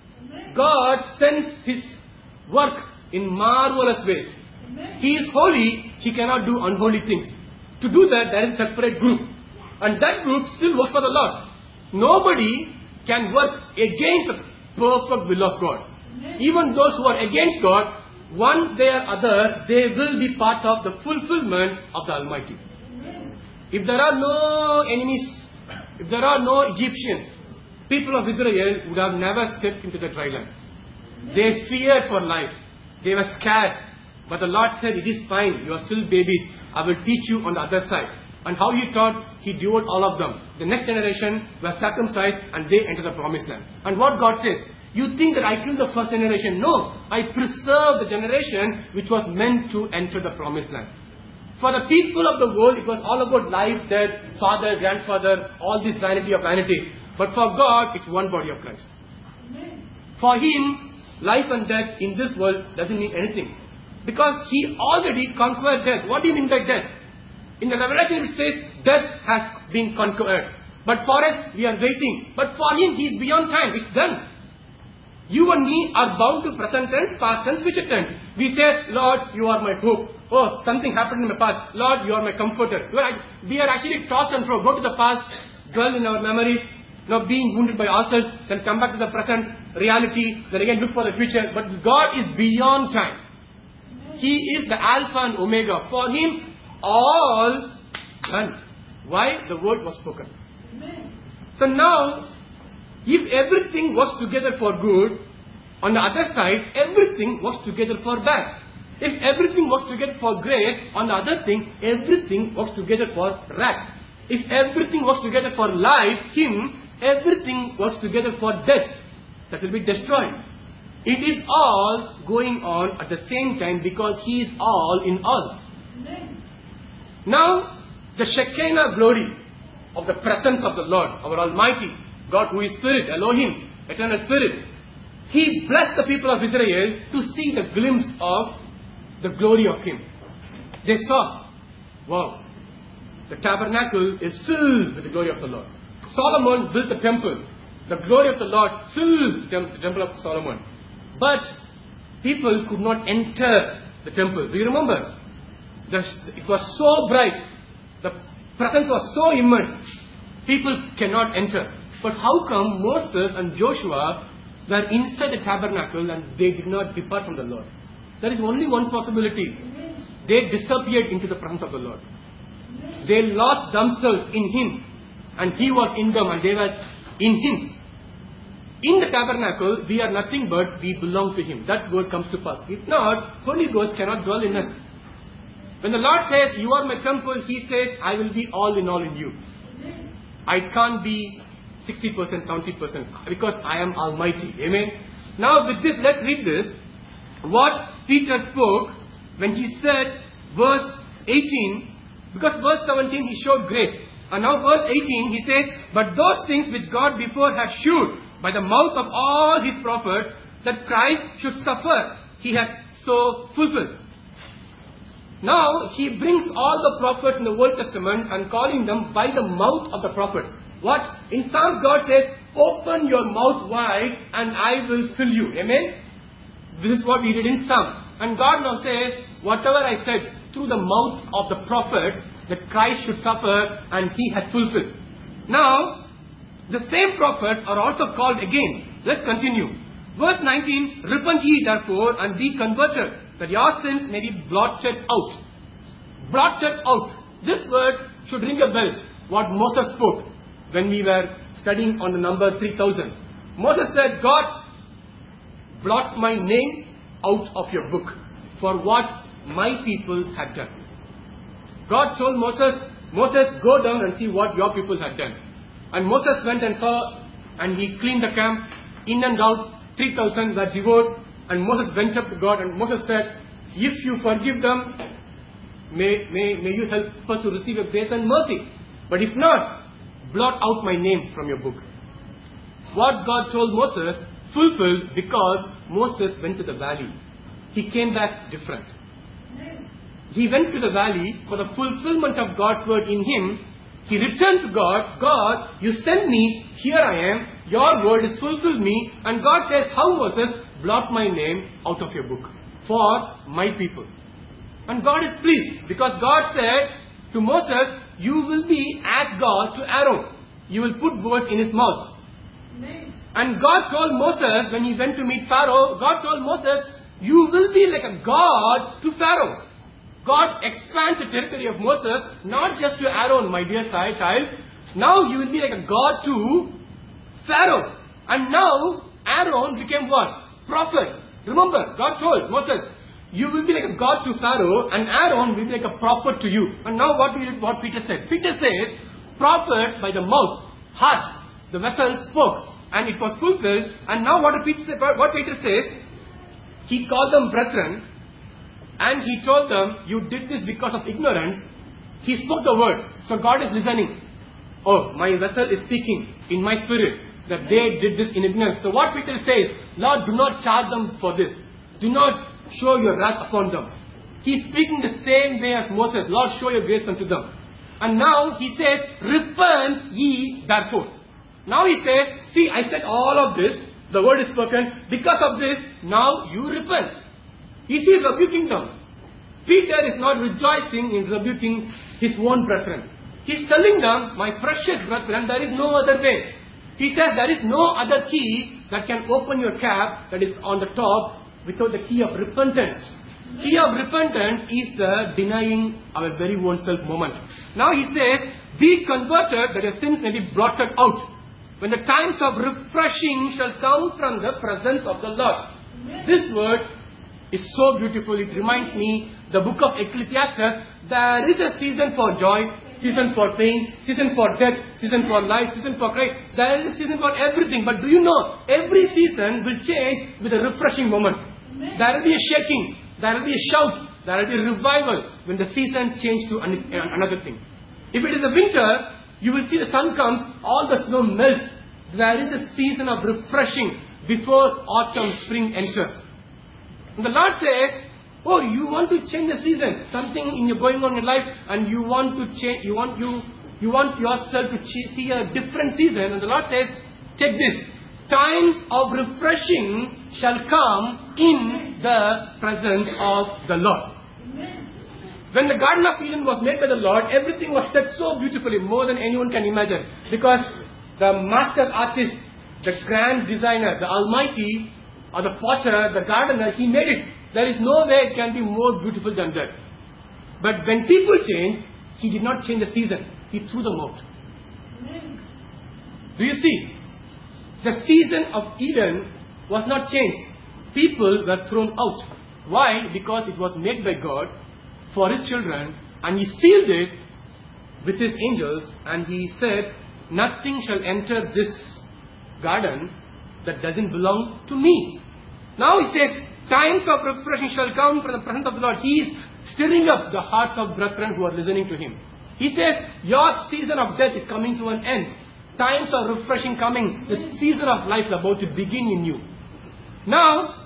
God sends His work in marvelous ways. He is holy, He cannot do unholy things. To do that, there is a separate group. And that group still works for the Lord. Nobody can work against the perfect will of God. Even those who are against God, one day or other, they will be part of the fulfillment of the Almighty. If there are no enemies, if there are no Egyptians, people of Israel would have never stepped into the dry land. They feared for life. They were scared. But the Lord said, it is fine. You are still babies. I will teach you on the other side. And how He taught, He devoured all of them. The next generation were circumcised and they entered the promised land. And what God says, you think that I killed the first generation? No, I preserved the generation which was meant to enter the promised land. For the people of the world, it was all about life, death, father, grandfather, all this vanity of vanity. But for God, it's one body of Christ. Amen. For Him, life and death in this world doesn't mean anything. Because He already conquered death. What do you mean by death? In the Revelation it says, death has been conquered. But for us, we are waiting. But for Him, He is beyond time. It's done. You and me are bound to present tense, past tense, future tense. We say, Lord, you are my hope. Oh, something happened in the past. Lord, you are my comforter. We are actually tossed and fro. Go to the past, dwell in our memories, being wounded by ourselves, then come back to the present reality, then again look for the future. But God is beyond time. He is the Alpha and Omega. For Him, all done. Why? The word was spoken. So now, if everything was together for good, on the other side, everything was together for bad. If everything works together for grace, on the other thing, everything works together for wrath. If everything works together for life, Him, everything works together for death. That will be destroyed. It is all going on at the same time because He is all in all. Now, the Shekinah glory of the presence of the Lord, our Almighty, God who is Spirit, Elohim, Eternal Spirit, He blessed the people of Israel to see the glimpse of the glory of Him. They saw, wow, the tabernacle is filled with the glory of the Lord. Solomon built the temple. The glory of the Lord filled the temple of Solomon. But people could not enter the temple. Do you remember? It was so bright. The presence was so immense. People cannot enter. But how come Moses and Joshua were inside the tabernacle and they did not depart from the Lord? There is only one possibility. They disappeared into the presence of the Lord. They lost themselves in Him. And He was in them and they were in Him. In the tabernacle, we are nothing but we belong to Him. That word comes to pass. If not, Holy Ghost cannot dwell in us. When the Lord says, you are my temple, He says, I will be all in you. I can't be 60%, 70% because I am Almighty. Amen. Now with this, let's read this. What Peter spoke when he said, verse 18, because verse 17 he showed grace. And now verse 18 he says, but those things which God before had shewed by the mouth of all His prophets, that Christ should suffer, He hath so fulfilled. Now he brings all the prophets in the Old Testament and calling them by the mouth of the prophets. What? In Psalms God says, open your mouth wide and I will fill you. Amen? This is what we read in Psalm. And God now says, whatever I said through the mouth of the prophet, that Christ should suffer and He had fulfilled. Now, the same prophets are also called again. Let's continue. Verse 19, repent ye therefore and be converted, that your sins may be blotted out. Blotted out. This word should ring a bell. What Moses spoke when we were studying on the number 3000. Moses said, God, blot my name out of your book for what my people had done. God told Moses, go down and see what your people had done. And Moses went and saw, and he cleaned the camp, in and out, 3,000 were devoured. And Moses went up to God and Moses said, if you forgive them, may you help us to receive a grace and mercy. But if not, blot out my name from your book. What God told Moses fulfilled because Moses went to the valley. He came back different. He went to the valley for the fulfillment of God's word in him. He returned to God. God, you sent me. Here I am. Your word is fulfilled me. And God says, how Moses, blot my name out of your book for my people. And God is pleased because God said to Moses, you will be as God to Aaron. You will put words in his mouth. Amen. And God told Moses, when he went to meet Pharaoh, God told Moses, you will be like a God to Pharaoh. God expands the territory of Moses, not just to Aaron, my dear child. Now you will be like a God to Pharaoh. And now Aaron became what? Prophet. Remember, God told Moses, you will be like a God to Pharaoh, and Aaron will be like a prophet to you. And now what Peter said? Peter said, prophet by the mouth, heart, the vessel spoke, and it was fulfilled. And now what Peter says, he called them brethren, and he told them, you did this because of ignorance. He spoke the word. So God is listening. Oh, my vessel is speaking in my spirit that they did this in ignorance. So what Peter says, Lord, do not charge them for this. Do not show your wrath upon them. He is speaking the same way as Moses. Lord, show your grace unto them. And now he says, repent ye therefore. Now he says, see, I said all of this. The word is spoken. Because of this, now you repent. He is rebuking them. Peter is not rejoicing in rebuking his own brethren. He is telling them, my precious brethren, there is no other way. He says there is no other key that can open your cap that is on the top without the key of repentance. Key of repentance is the denying our very own self moment. Now he says, be converted that your sins may be blotted out, when the times of refreshing shall come from the presence of the Lord. This word is so beautiful. It reminds me the book of Ecclesiastes. There is a season for joy, season for pain, season for death, season for life, season for Christ. There is a season for everything. But do you know, every season will change with a refreshing moment. There will be a shaking, there will be a shout, there will be a revival when the season changes to another thing. If it is a winter, you will see the sun comes, all the snow melts. There is a season of refreshing before autumn, spring enters. And the Lord says, oh, you want to change the season. Something in your going on in life, and you want to change. You want yourself to see a different season. And the Lord says, take this. Times of refreshing shall come in the presence of the Lord. When the Garden of Eden was made by the Lord, everything was set so beautifully, more than anyone can imagine. Because the master artist, the grand designer, the Almighty, or the potter, the gardener, he made it. There is no way it can be more beautiful than that. But when people changed, he did not change the season. He threw them out. Do you see? The season of Eden was not changed. People were thrown out. Why? Because it was made by God for His children, and He sealed it with His angels, and He said, nothing shall enter this garden that doesn't belong to me. Now He says, times of refreshing shall come from the presence of the Lord. He is stirring up the hearts of brethren who are listening to Him. He says, your season of death is coming to an end. Times of refreshing coming. The season of life is about to begin in you. Now,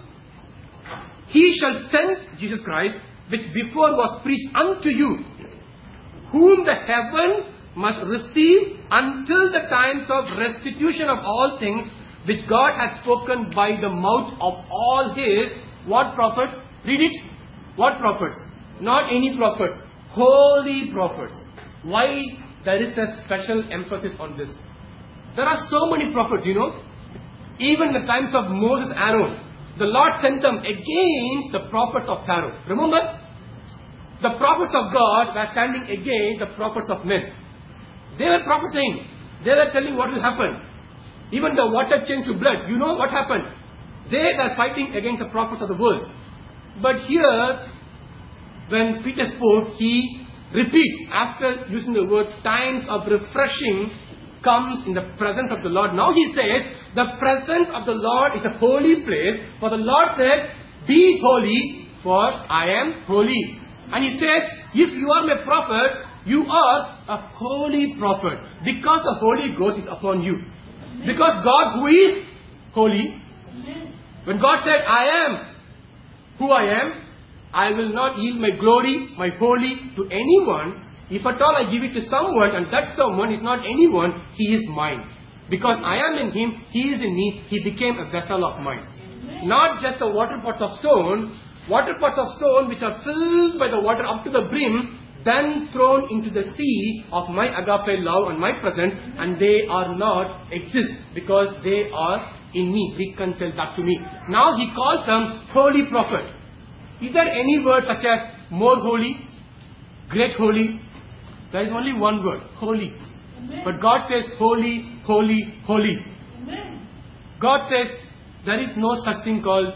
He shall send Jesus Christ, which before was preached unto you, whom the heaven must receive until the times of restitution of all things, which God hath spoken by the mouth of all His, what prophets? Read it. What prophets? Not any prophet. Holy prophets. Why there is a special emphasis on this? There are so many prophets, you know. Even in the times of Moses, Aaron, the Lord sent them against the prophets of Pharaoh. Remember? The prophets of God were standing against the prophets of men. They were prophesying. They were telling what will happen. Even the water changed to blood. You know what happened? They were fighting against the prophets of the world. But here, when Peter spoke, he repeats, after using the word times of refreshing comes in the presence of the Lord. Now he says, the presence of the Lord is a holy place. For the Lord said, be holy, for I am holy. And he says, if you are my prophet, you are a holy prophet. Because the Holy Ghost is upon you. Because God, who is holy, when God said, I am who I am, I will not yield my glory, my holy, to anyone. If at all I give it to someone, and that someone is not anyone, he is mine. Because I am in him, he is in me, he became a vessel of mine. Not just the water pots of stone which are filled by the water up to the brim, then thrown into the sea of my agape love and my presence, and they are not exist because they are in me, reconciled back to me. Now he calls them holy prophet. Is there any word such as more holy, great holy? There is only one word, holy. Amen. But God says holy, holy, holy. Amen. God says there is no such thing called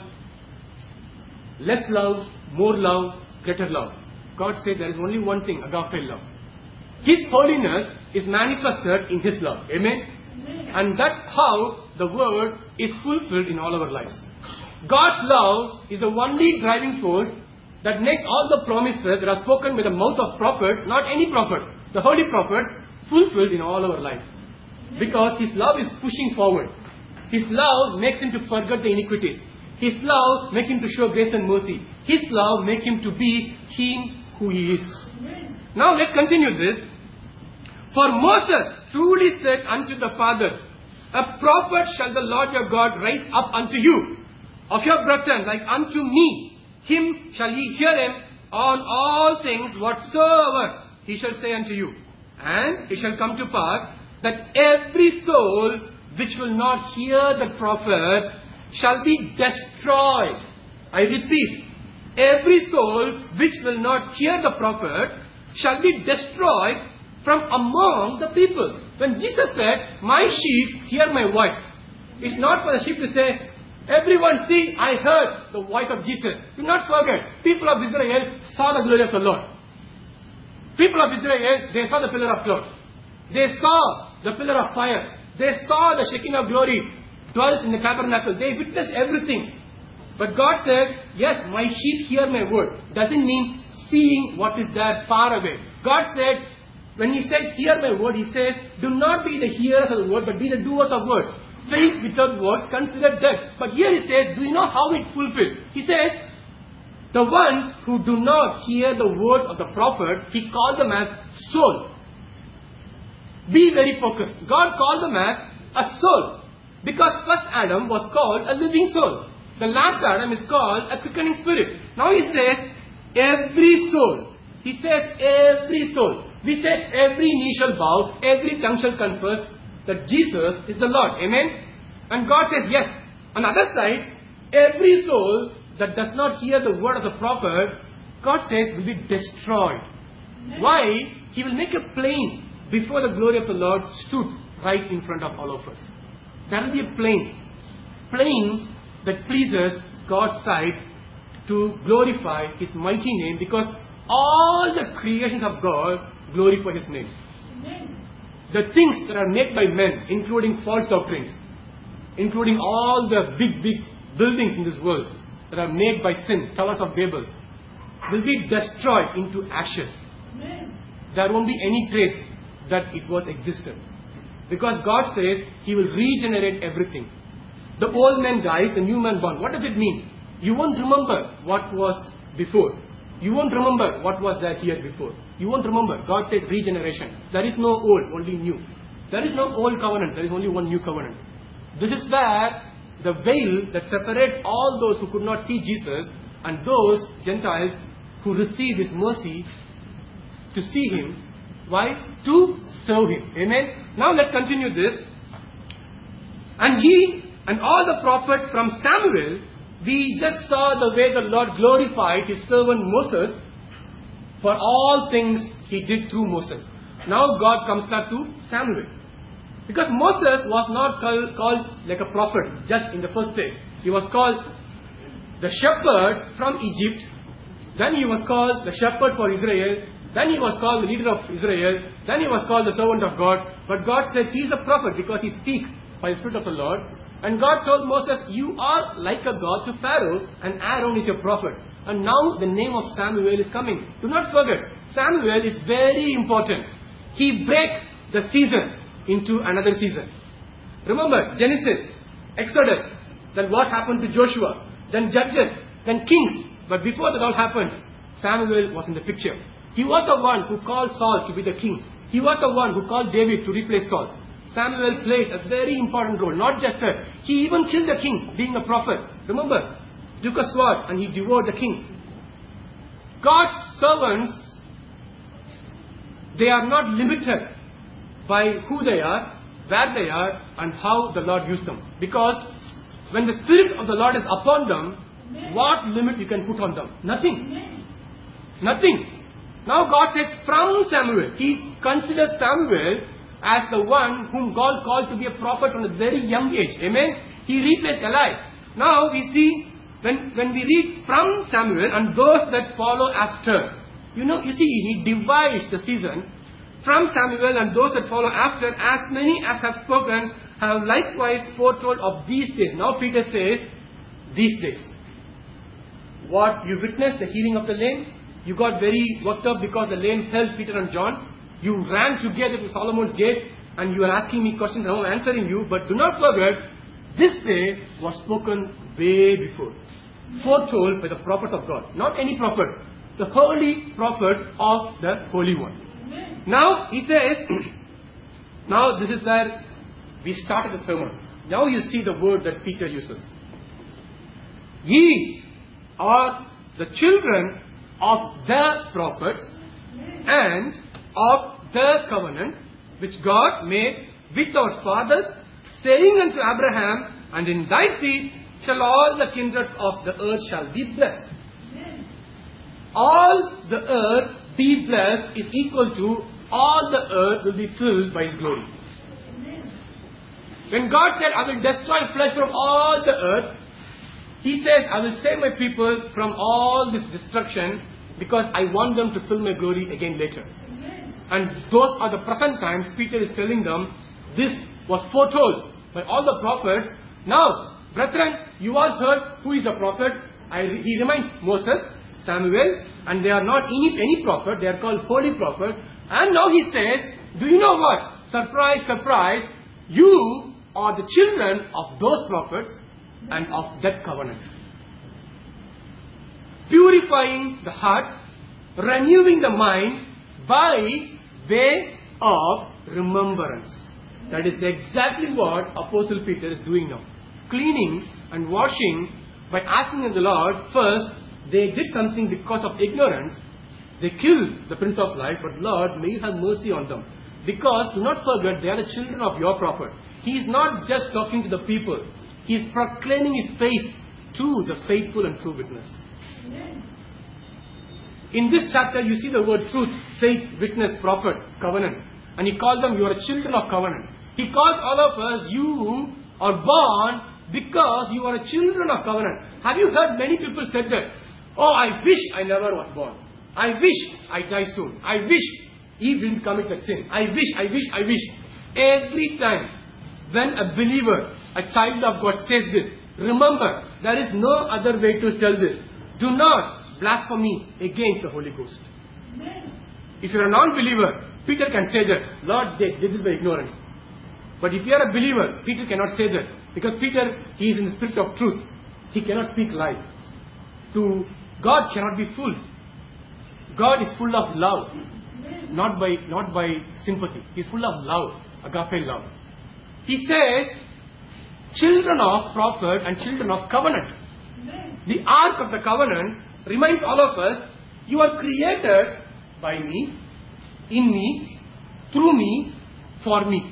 less love, more love, greater love. God says there is only one thing, agape love. His holiness is manifested in His love. Amen? Amen. And that's how the word is fulfilled in all our lives. God's love is the only driving force that makes all the promises that are spoken by the mouth of prophet, not any prophet, the holy prophet, fulfilled in all our life. Because His love is pushing forward. His love makes Him to forget the iniquities. His love makes Him to show grace and mercy. His love makes Him to be Him who He is. Now let's continue this. For Moses truly said unto the fathers, a prophet shall the Lord your God raise up unto you, of your brethren, like unto me. Him shall ye hear Him on all things whatsoever He shall say unto you. And it shall come to pass that every soul which will not hear the prophet shall be destroyed. I repeat, every soul which will not hear the prophet shall be destroyed from among the people. When Jesus said, my sheep hear my voice, it's not for the sheep to say, everyone see, I heard the voice of Jesus. Do not forget, people of Israel saw the glory of the Lord. People of Israel, they saw the pillar of cloud. They saw the pillar of fire. They saw the shaking of glory dwelt in the tabernacle. They witnessed everything. But God said, yes, my sheep hear my word. Doesn't mean seeing what is there far away. God said, when He said, hear my word, He says, do not be the hearers of the word, but be the doers of word. Faith without works considered dead. But here He says, do you know how it fulfilled? He says, the ones who do not hear the words of the prophet, He called them as soul. Be very focused. God called them as a soul. Because first Adam was called a living soul. The last Adam is called a quickening spirit. Now He says, every soul. He says, every soul. We said every knee shall bow, every tongue shall confess that Jesus is the Lord. Amen? And God says, yes. On the other side, every soul that does not hear the word of the prophet, God says, will be destroyed. Why? He will make a plain before the glory of the Lord stood right in front of all of us. That will be a plain that pleases God's sight to glorify His mighty name, because all the creations of God glorify His name. Amen. The things that are made by men, including false doctrines, including all the big buildings in this world that are made by sin, towers of Babel, will be destroyed into ashes. Amen. There won't be any trace that it was existed. Because God says He will regenerate everything. The old man dies, the new man born. What does it mean? You won't remember what was before. You won't remember what was there here before. You won't remember. God said regeneration. There is no old, only new. There is no old covenant. There is only one new covenant. This is where the veil that separates all those who could not see Jesus and those Gentiles who receive His mercy to see Him. Why? To serve Him. Amen. Now let's continue this. And He and all the prophets from Samuel, we just saw the way the Lord glorified His servant Moses for all things He did through Moses. Now God comes back to Samuel. Because Moses was not called like a prophet just in the first place. He was called the shepherd from Egypt. Then he was called the shepherd for Israel. Then he was called the leader of Israel. Then he was called the servant of God. But God said he is a prophet because he speaks by the Spirit of the Lord. And God told Moses, you are like a God to Pharaoh, and Aaron is your prophet. And now the name of Samuel is coming. Do not forget, Samuel is very important. He breaks the season into another season. Remember, Genesis, Exodus, then what happened to Joshua, then Judges, then Kings. But before that all happened, Samuel was in the picture. He was the one who called Saul to be the king. He was the one who called David to replace Saul. Samuel played a very important role. Not just that. He even killed the king, being a prophet. Remember, took a sword and he devoured the king. God's servants, they are not limited by who they are, where they are, and how the Lord used them. Because when the Spirit of the Lord is upon them, what limit you can put on them? Nothing. Nothing. Now God says from Samuel, He considers Samuel as the one whom God called to be a prophet from a very young age. Amen. He replaced Eli. Now we see when we read from Samuel and those that follow after. You see, He divides the season. From Samuel and those that follow after, as many as have spoken, have likewise foretold of these days. Now Peter says, these days. What? You witnessed the healing of the lame. You got very worked up because the lame held Peter and John. You ran together to Solomon's gate and you are asking me questions and I'm answering you. But do not forget, this day was spoken way before. Foretold by the prophets of God. Not any prophet. The holy prophet of the Holy One. Now, he says, now this is where we started the sermon. Now you see the word that Peter uses. Ye are the children of the prophets and of the covenant which God made with our fathers saying unto Abraham, and in thy seed shall all the kindreds of the earth shall be blessed. All the earth be blessed is equal to all the earth will be filled by His glory. When God said, I will destroy flesh from all the earth, He says, I will save my people from all this destruction because I want them to fill my glory again later. And those are the present times. Peter is telling them, this was foretold by all the prophets. Now, brethren, you all heard who is the prophet. He reminds Moses, Samuel, and they are not any prophet. They are called holy prophet. And now he says, do you know what? Surprise, surprise. You are the children of those prophets and of that covenant. Purifying the hearts, renewing the mind by way of remembrance. That is exactly what Apostle Peter is doing now. Cleaning and washing by asking the Lord. First, they did something because of ignorance. They killed the Prince of Life, but Lord, may you have mercy on them. Because, do not forget, they are the children of your prophet. He is not just talking to the people. He is proclaiming His faith to the faithful and true witness. Amen. In this chapter, you see the word truth, faith, witness, prophet, covenant. And He calls them, you are children of covenant. He calls all of us, you are born because you are children of covenant. Have you heard many people said that? Oh, I wish I never was born. I wish I die soon. I wish Eve didn't commit a sin. I wish. Every time when a believer, a child of God says this, remember, there is no other way to tell this. Do not blaspheme against the Holy Ghost. Amen. If you are a non-believer, Peter can say that, Lord, this is by ignorance. But if you are a believer, Peter cannot say that. Because Peter, he is in the spirit of truth. He cannot speak lie. God cannot be fooled. God is full of love. Not by sympathy. He is full of love. Agape love. He says, children of prophet and children of covenant. The ark of the covenant reminds all of us, you are created by me, in me, through me, for me.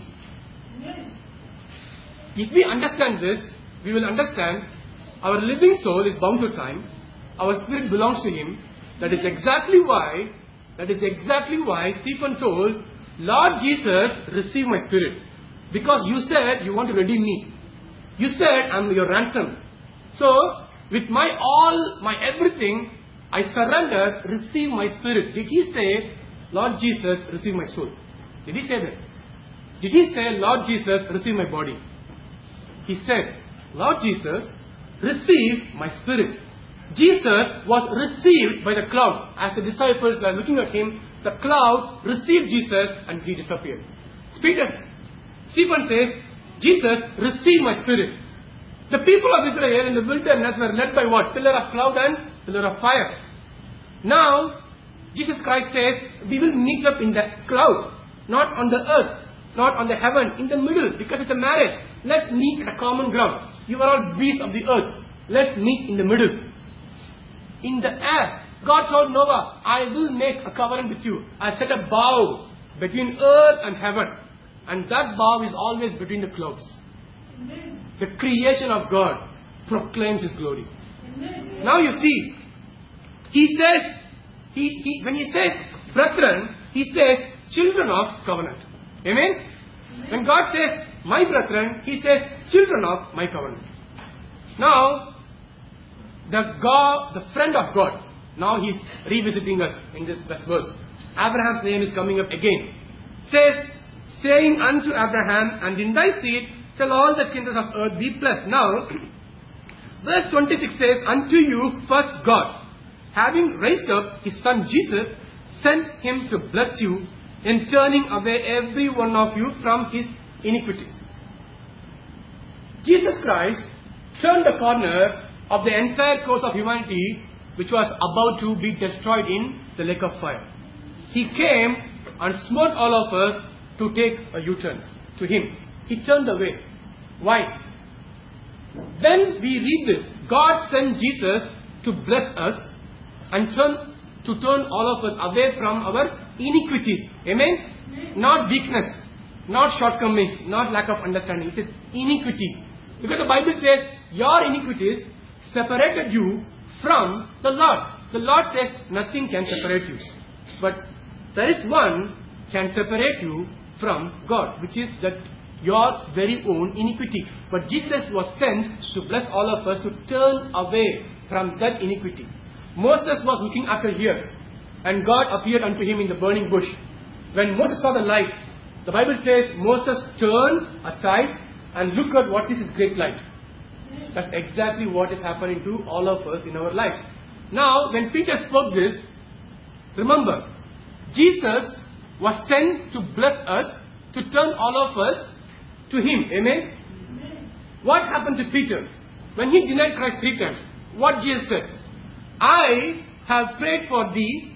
If we understand this, we will understand our living soul is bound to time. Our spirit belongs to Him. That is exactly why Stephen told, Lord Jesus, receive my spirit. Because you said you want to redeem me. You said I'm your ransom. So, with my all, my everything, I surrender, receive my spirit. Did He say, Lord Jesus, receive my soul? Did He say that? Did He say, Lord Jesus, receive my body? He said, Lord Jesus, receive my spirit. Jesus was received by the cloud. As the disciples were looking at Him, the cloud received Jesus and He disappeared. Stephen says, Jesus, receive my spirit. The people of Israel in the wilderness were led by what? Pillar of cloud and pillar of fire. Now, Jesus Christ says, we will meet up in the cloud, not on the earth, not on the heaven, in the middle, because it's a marriage. Let's meet at a common ground. You are all beasts of the earth. Let's meet in the middle. In the air, God told Noah, I will make a covenant with you. I set a bow between earth and heaven. And that bow is always between the clouds. Amen. The creation of God proclaims His glory. Amen. Now you see, He says, when He says brethren, He says children of covenant. Amen? Amen. When God says my brethren, He says children of my covenant. Now, the friend of God, now He's revisiting us in this verse. Abraham's name is coming up again. Says, saying unto Abraham, and in thy seed shall all the kindreds of earth be blessed. Now, verse 26 says, unto you first God, having raised up His Son Jesus, sent Him to bless you, in turning away every one of you from his iniquities. Jesus Christ turned the corner of the entire course of humanity, which was about to be destroyed in the lake of fire. He came and smote all of us to take a U-turn to Him. He turned away. Why? When we read this, God sent Jesus to bless us and turn all of us away from our iniquities. Amen? Not weakness, Not shortcomings, not lack of understanding. He said iniquity. Because the Bible says, your iniquities separated you from the Lord. The Lord says, nothing can separate you. But there is one can separate you from God, which is that your very own iniquity. But Jesus was sent to bless all of us to turn away from that iniquity. Moses was looking after here, and God appeared unto him in the burning bush. When Moses saw the light, the Bible says Moses turned aside and looked at what is this great light. That's exactly what is happening to all of us in our lives. Now, when Peter spoke this, remember, Jesus was sent to bless us, to turn all of us to Him. Amen? What happened to Peter? When he denied Christ 3 times, what Jesus said? I have prayed for thee.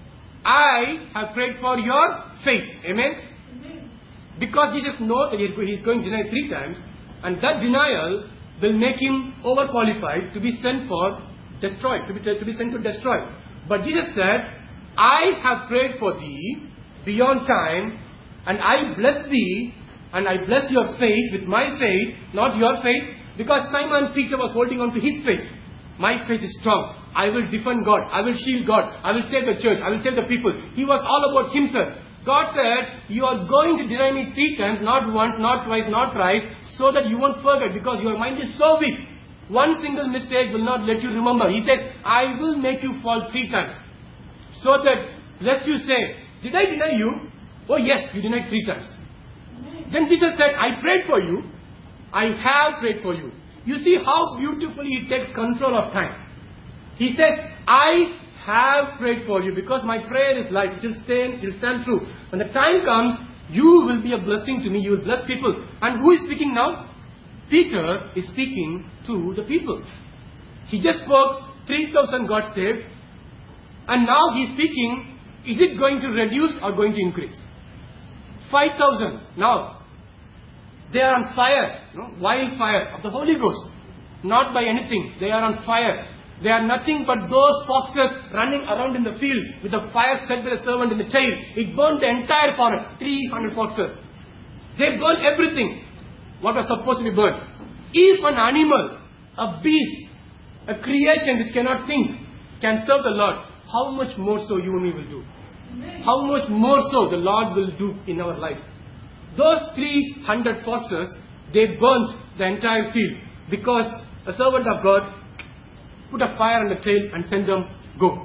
I have prayed for your faith. Amen? Because Jesus knows that he is going to deny 3 times, and that denial will make him overqualified to be sent for destroyed, to be sent to destroy. But Jesus said, I have prayed for thee beyond time, and I bless thee, and I bless your faith with my faith, not your faith, because Simon Peter was holding on to his faith. My faith is strong. I will defend God. I will shield God. I will save the church. I will save the people. He was all about himself. God said, you are going to deny me 3 times, not once, not twice, not thrice, so that you won't forget, because your mind is so weak. One single mistake will not let you remember. He said, I will make you fall 3 times. So that, lest you say, did I deny you? Oh yes, you denied 3 times. Then Jesus said, I prayed for you. I have prayed for you. You see how beautifully He takes control of time. He said, I have prayed for you because my prayer is light. It will stand true. When the time comes, you will be a blessing to me. You will bless people. And who is speaking now? Peter is speaking to the people. He just spoke, 3,000 got saved. And now he is speaking, is it going to reduce or going to increase? 5,000. Now, they are on fire. Wildfire of the Holy Ghost. Not by anything. They are on fire. They are nothing but those foxes running around in the field with the fire set by the servant in the tail. It burned the entire forest. 300 foxes. They burned everything. What was supposed to be burned. If an animal, a beast, a creation which cannot think, can serve the Lord, how much more so you and me will do? How much more so the Lord will do in our lives? Those 300 foxes, they burnt the entire field because a servant of God put a fire on the tail and sent them go.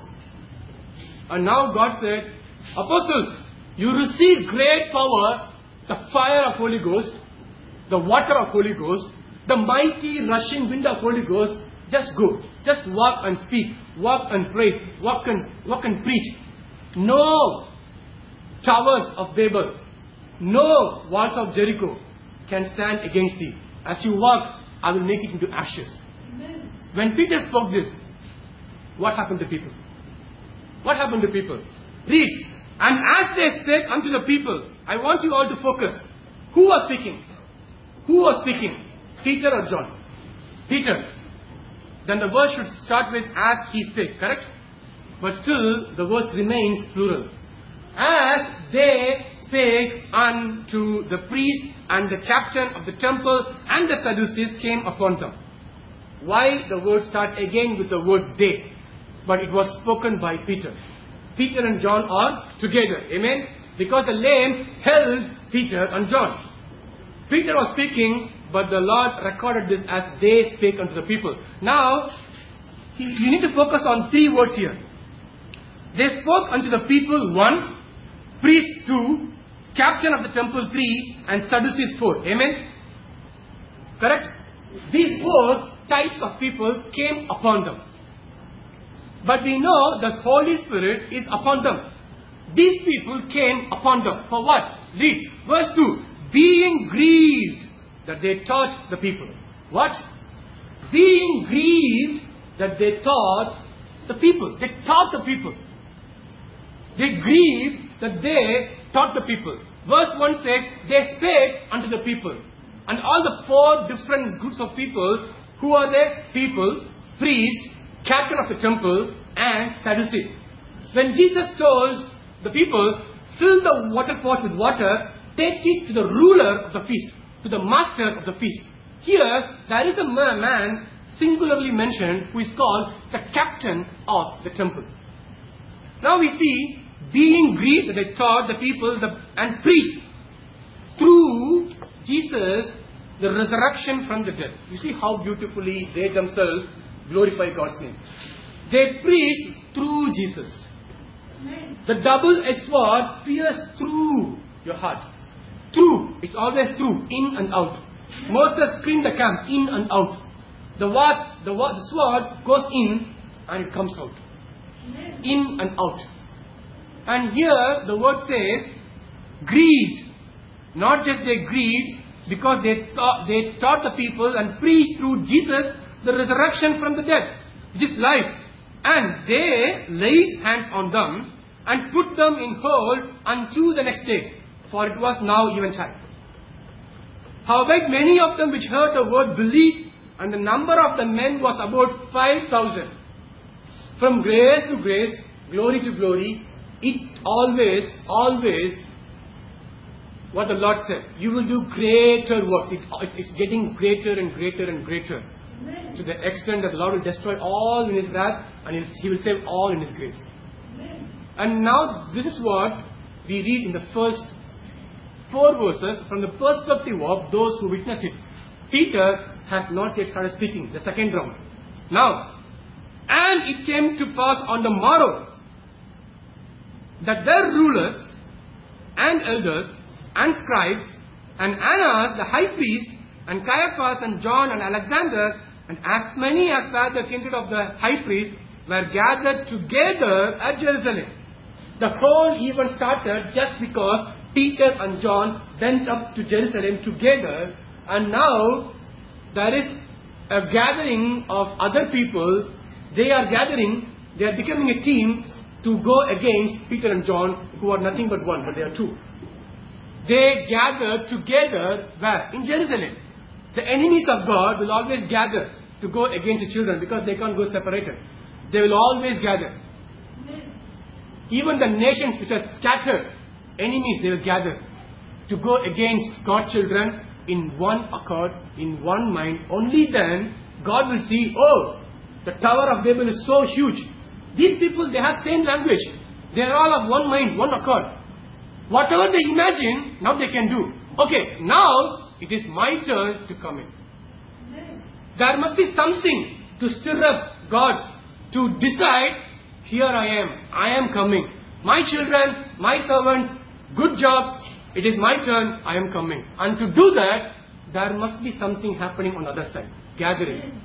And now God said, apostles, you receive great power, the fire of Holy Ghost, the water of Holy Ghost, the mighty rushing wind of Holy Ghost. Just go. Just walk and speak. Walk and pray. Walk and preach. No towers of Babel, no walls of Jericho can stand against thee. As you walk, I will make it into ashes. Amen. When Peter spoke this, what happened to people? What happened to people? Read. And as they said unto the people, I want you all to focus. Who was speaking? Who was speaking? Peter or John? Peter. Then the verse should start with as he spake, correct? But still, the verse remains plural. As they spake unto the priest and the captain of the temple and the Sadducees came upon them. Why the word start again with the word they? But it was spoken by Peter. Peter and John are together. Amen? Because the lame held Peter and John. Peter was speaking, but the Lord recorded this as they spake unto the people. Now, you need to focus on 3 words here. They spoke unto the people 1, priest 2, captain of the temple 3, and Sadducees 4. Amen? Correct? These 4 types of people came upon them. But we know the Holy Spirit is upon them. These people came upon them. For what? Read. Verse 2. Being grieved that they taught the people. What? Being grieved that they taught the people. They taught the people. They grieved that they taught the people. Verse 1 says, they spake unto the people. And all the 4 different groups of people, who are they? People, priest, captain of the temple, and Sadducees. When Jesus told the people, fill the water pot with water, take it to the ruler of the feast, to the master of the feast. Here, there is a man singularly mentioned who is called the captain of the temple. Now we see, being grieved that they taught the people and preached through Jesus the resurrection from the dead. You see how beautifully they themselves glorify God's name. They preach through Jesus. The double-edged sword pierces through your heart. Through. It's always through. In and out. Moses screamed the camp. In and out. The sword goes in and it comes out. In and out. And here the word says, grieved. Not just they grieved, because they taught the people and preached through Jesus the resurrection from the dead, which is life. And they laid hands on them and put them in hold unto the next day, for it was now eventide. Howbeit many of them which heard the word believed, and the number of the men was about 5,000. From grace to grace, glory to glory, it always, what the Lord said, you will do greater works. It's getting greater and greater and greater. Amen. To the extent that the Lord will destroy all in His wrath and He will save all in His grace. Amen. And now this is what we read in the first 4 verses from the perspective of those who witnessed it. Peter has not yet started speaking, the second round. Now, and it came to pass on the morrow that their rulers and elders and scribes, and Annas the high priest, and Caiaphas, and John, and Alexander, and as many as were the kindred of the high priest, were gathered together at Jerusalem. The whole event started just because Peter and John went up to Jerusalem together, and now there is a gathering of other people. They are gathering, they are becoming a team to go against Peter and John, who are nothing but one, but they are 2. They gather together where? In Jerusalem. The enemies of God will always gather to go against the children because they can't go separated. They will always gather. Even the nations which are scattered, enemies, they will gather to go against God's children in one accord, in one mind. Only then God will see, oh, the Tower of Babel is so huge. These people, they have same language. They are all of one mind, one accord. Whatever they imagine, now they can do. Okay, now it is my turn to come in. There must be something to stir up God to decide, here I am coming. My children, my servants, good job, it is my turn, I am coming. And to do that, there must be something happening on the other side, gathering.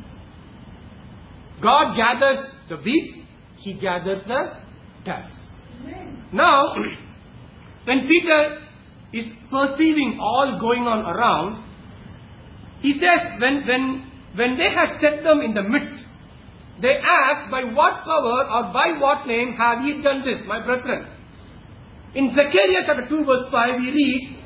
God gathers the wheat, He gathers the tares. Now, when Peter is perceiving all going on around, he says, when they had set them in the midst, they asked, by what power or by what name have ye done this, my brethren? In Zechariah chapter 2 verse 5 we read,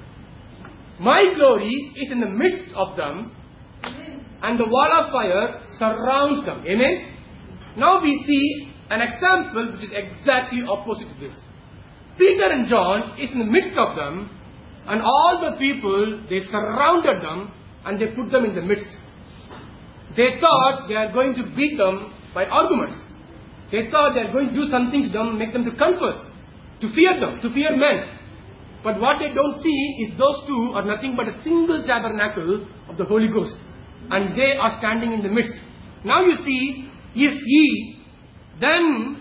my glory is in the midst of them, and the wall of fire surrounds them. Amen? Now we see an example which is exactly opposite to this. Peter and John is in the midst of them, and all the people, they surrounded them and they put them in the midst. They thought they are going to beat them by arguments. They thought they are going to do something to them, make them to confess, to fear them, to fear men. But what they don't see is those 2 are nothing but a single tabernacle of the Holy Ghost. And they are standing in the midst. Now you see, if ye, then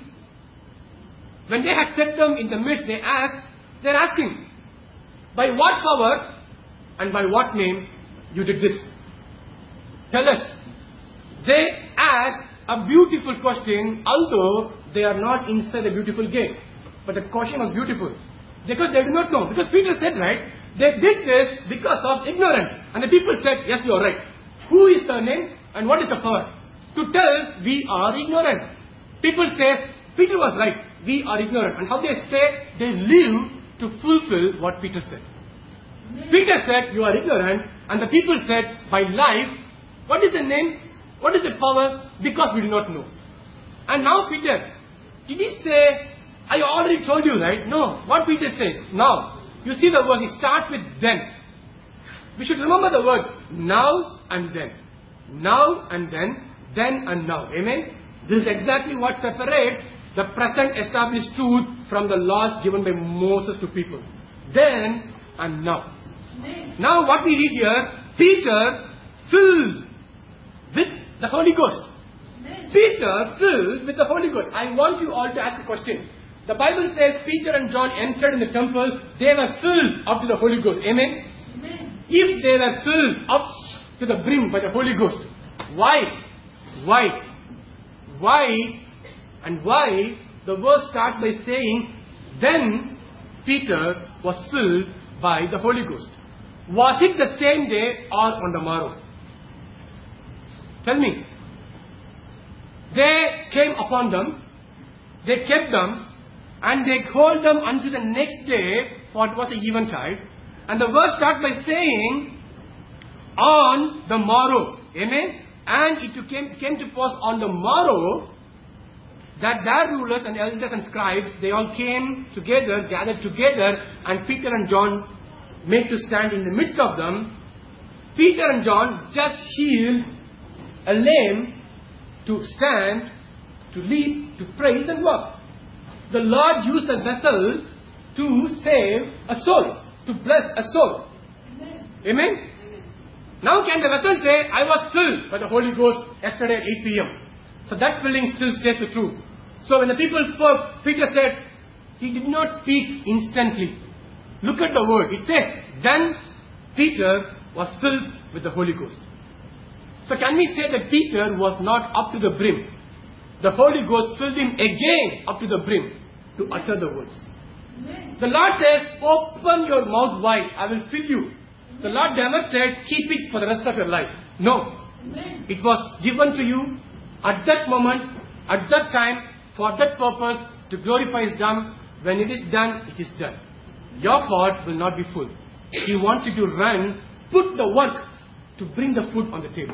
when they had set them in the midst, they're asking, by what power and by what name you did this? Tell us. They asked a beautiful question, although they are not inside a beautiful gate. But the question was beautiful. Because they do not know. Because Peter said, right, they did this because of ignorance. And the people said, yes, you are right. Who is the name and what is the power? To tell, we are ignorant. People say, Peter was right. We are ignorant. And how they say, they live to fulfill what Peter said. Peter said, you are ignorant. And the people said, by life, what is the name? What is the power? Because we do not know. And now Peter, did he say, I already told you, right? No. What Peter said, now, You see the word, it starts with then. We should remember the word now and then. Now and then and now. Amen? This is exactly what separates the present established truth from the laws given by Moses to people. Then and now. Now what we read here, Peter filled with the Holy Ghost. Peter filled with the Holy Ghost. I want you all to ask a question. The Bible says Peter and John entered in the temple. They were filled up to the Holy Ghost. Amen? If they were filled up to the brim by the Holy Ghost, why? And why the verse starts by saying, then Peter was filled by the Holy Ghost. Was it the same day or on the morrow? Tell me. They came upon them, they kept them, and they hold them until the next day, for it was the eventide. And the verse starts by saying, on the morrow. Amen? And it came to pass on the morrow that their rulers and elders and scribes, they all came together, gathered together, and Peter and John made to stand in the midst of them. Peter and John just healed a lame to stand, to leap, to praise and walk. The Lord used a vessel to save a soul, to bless a soul. Amen? Now can the vessel say, I was filled by the Holy Ghost yesterday at 8 p.m. So that filling still stays the truth. So when the people spoke, Peter said, he did not speak instantly. Look at the word. It says, then Peter was filled with the Holy Ghost. So can we say that Peter was not up to the brim? The Holy Ghost filled him again up to the brim to utter the words. The Lord says, open your mouth wide, I will fill you. The Lord never said, keep it for the rest of your life. No. It was given to you at that moment, at that time, for that purpose, to glorify His name. When it is done, it is done. Your pot will not be full. He wants you to run, put the work to bring the food on the table.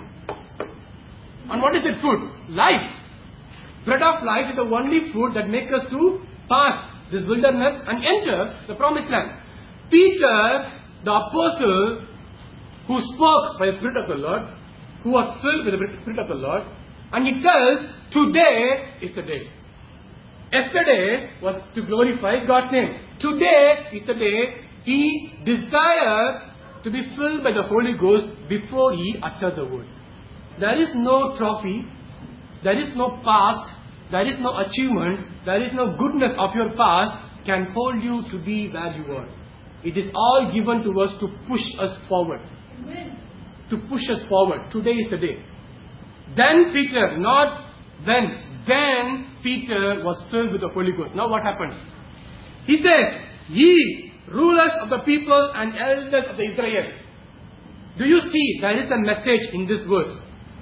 And what is that food? Life. Bread of life is the only food that makes us to pass this wilderness and enter the promised land. Peter, the apostle who spoke by the Spirit of the Lord, who was filled with the Spirit of the Lord, and he tells, today is the day. Yesterday was to glorify God's name. Today is the day he desired to be filled by the Holy Ghost before he uttered the word. There is no trophy, there is no past, there is no achievement, there is no goodness of your past can hold you to be where you are. It is all given to us to push us forward. Amen. To push us forward. Today is the day. Then Peter, not when. Then Peter was filled with the Holy Ghost. Now what happened? He said, ye rulers of the people and elders of the Israel. Do you see there is a message in this verse?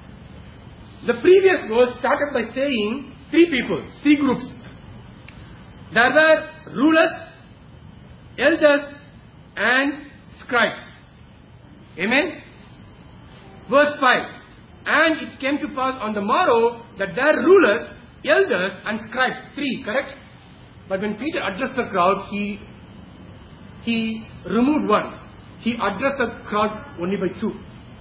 The previous verse started by saying three people, three groups. There were rulers, elders, and scribes. Amen? Verse 5. And it came to pass on the morrow that their rulers, elders, and scribes, three, correct? But when Peter addressed the crowd, he removed one. He addressed the crowd only by two.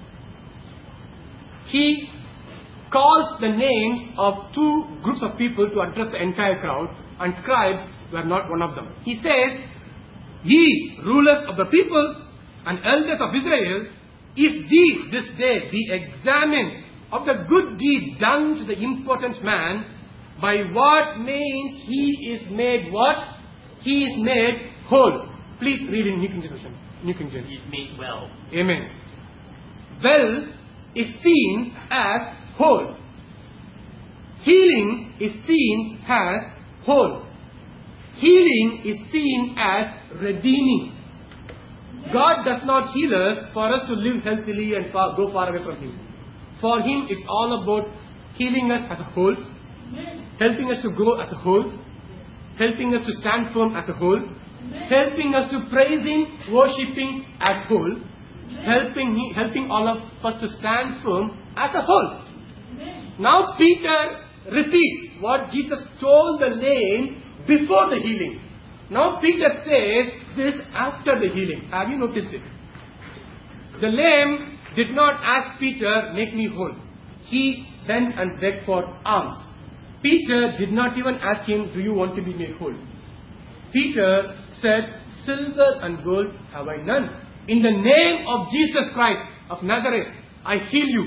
He calls the names of two groups of people to address the entire crowd, and scribes were not one of them. He says, ye rulers of the people and elders of Israel, if ye this day be examined of the good deed done to the important man, by what means he is made what? He is made whole. Please read in New King James. New King James. He is made well. Amen. Well is seen as whole. Healing is seen as whole. Healing is seen as redeeming. God does not heal us for us to live healthily and go far away from Him. For Him, it's all about healing us as a whole, helping us to grow as a whole, helping us to stand firm as a whole, helping us to praise Him, worshipping as whole, helping all of us to stand firm as a whole. Now Peter repeats what Jesus told the lame before the healing. Now Peter says this after the healing. Have you noticed it? The lame did not ask Peter, make me whole. He went and begged for alms. Peter did not even ask him, do you want to be made whole? Peter said, silver and gold have I none. In the name of Jesus Christ of Nazareth, I heal you.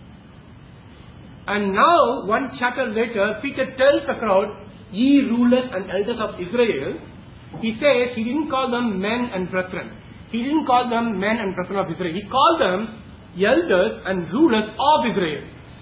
And now, one chapter later, Peter tells the crowd, ye rulers and elders of Israel. He says, he didn't call them men and brethren. He didn't call them men and brethren of Israel. He called them elders and rulers of Israel,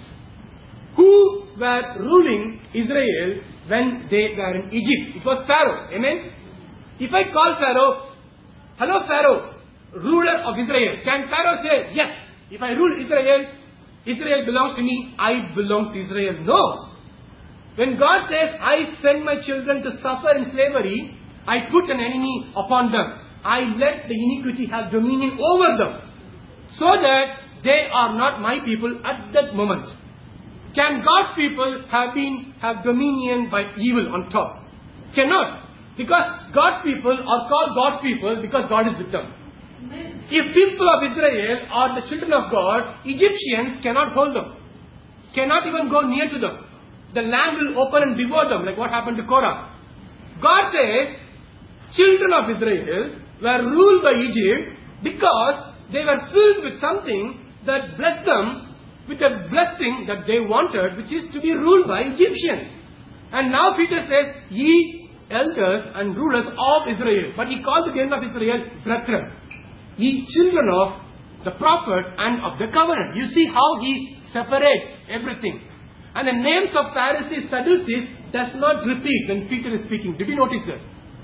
who were ruling Israel when they were in Egypt. It was Pharaoh. Amen? If I call Pharaoh, hello Pharaoh, ruler of Israel, can Pharaoh say, yes, if I rule Israel, Israel belongs to me, I belong to Israel? No. When God says, I send my children to suffer in slavery, I put an enemy upon them. I let the iniquity have dominion over them, so that they are not my people at that moment. Can God's people have dominion by evil on top? Cannot. Because God's people are called God's people because God is with them. If people of Israel are the children of God, Egyptians cannot hold them. Cannot even go near to them. The land will open and devour them, like what happened to Korah. God says, children of Israel were ruled by Egypt because they were filled with something that blessed them with a blessing that they wanted, which is to be ruled by Egyptians. And now Peter says, ye elders and rulers of Israel. But he calls the name of Israel brethren. Ye children of the prophet and of the covenant. You see how he separates everything. And the names of Pharisees, Sadducees does not repeat when Peter is speaking. Did you notice that?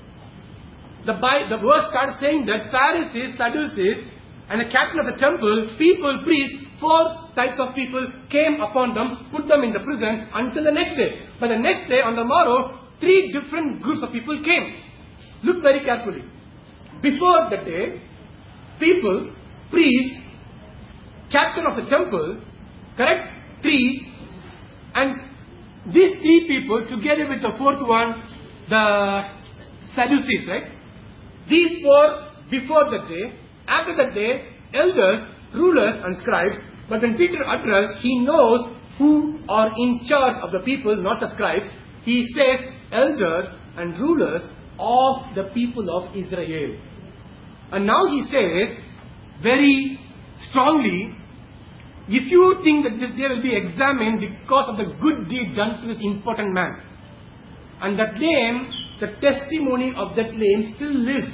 The verse starts saying that Pharisees, Sadducees, and the captain of the temple, people, priests, 4 types of people came upon them, put them in the prison until the next day. But the next day, on the morrow, 3 different groups of people came. Look very carefully. Before that day, people, priest, captain of the temple, correct? 3. And these 3 people, together with the 4th one, the Sadducees, right? These 4 before that day. After that day, elders, rulers and scribes. But when Peter addressed, he knows who are in charge of the people, not the scribes. He says, elders and rulers of the people of Israel. And now he says, very strongly, if you think that this day will be examined because of the good deed done to this important man, and that lame, the testimony of that lame still lives,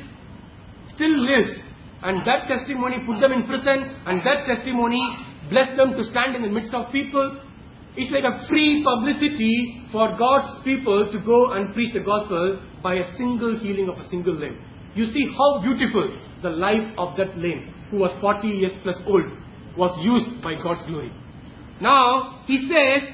and that testimony put them in prison, and that testimony blessed them to stand in the midst of people. It's like a free publicity for God's people to go and preach the gospel by a single healing of a single lame. You see how beautiful the life of that lame, who was 40 years plus old, was used by God's glory. Now, he says,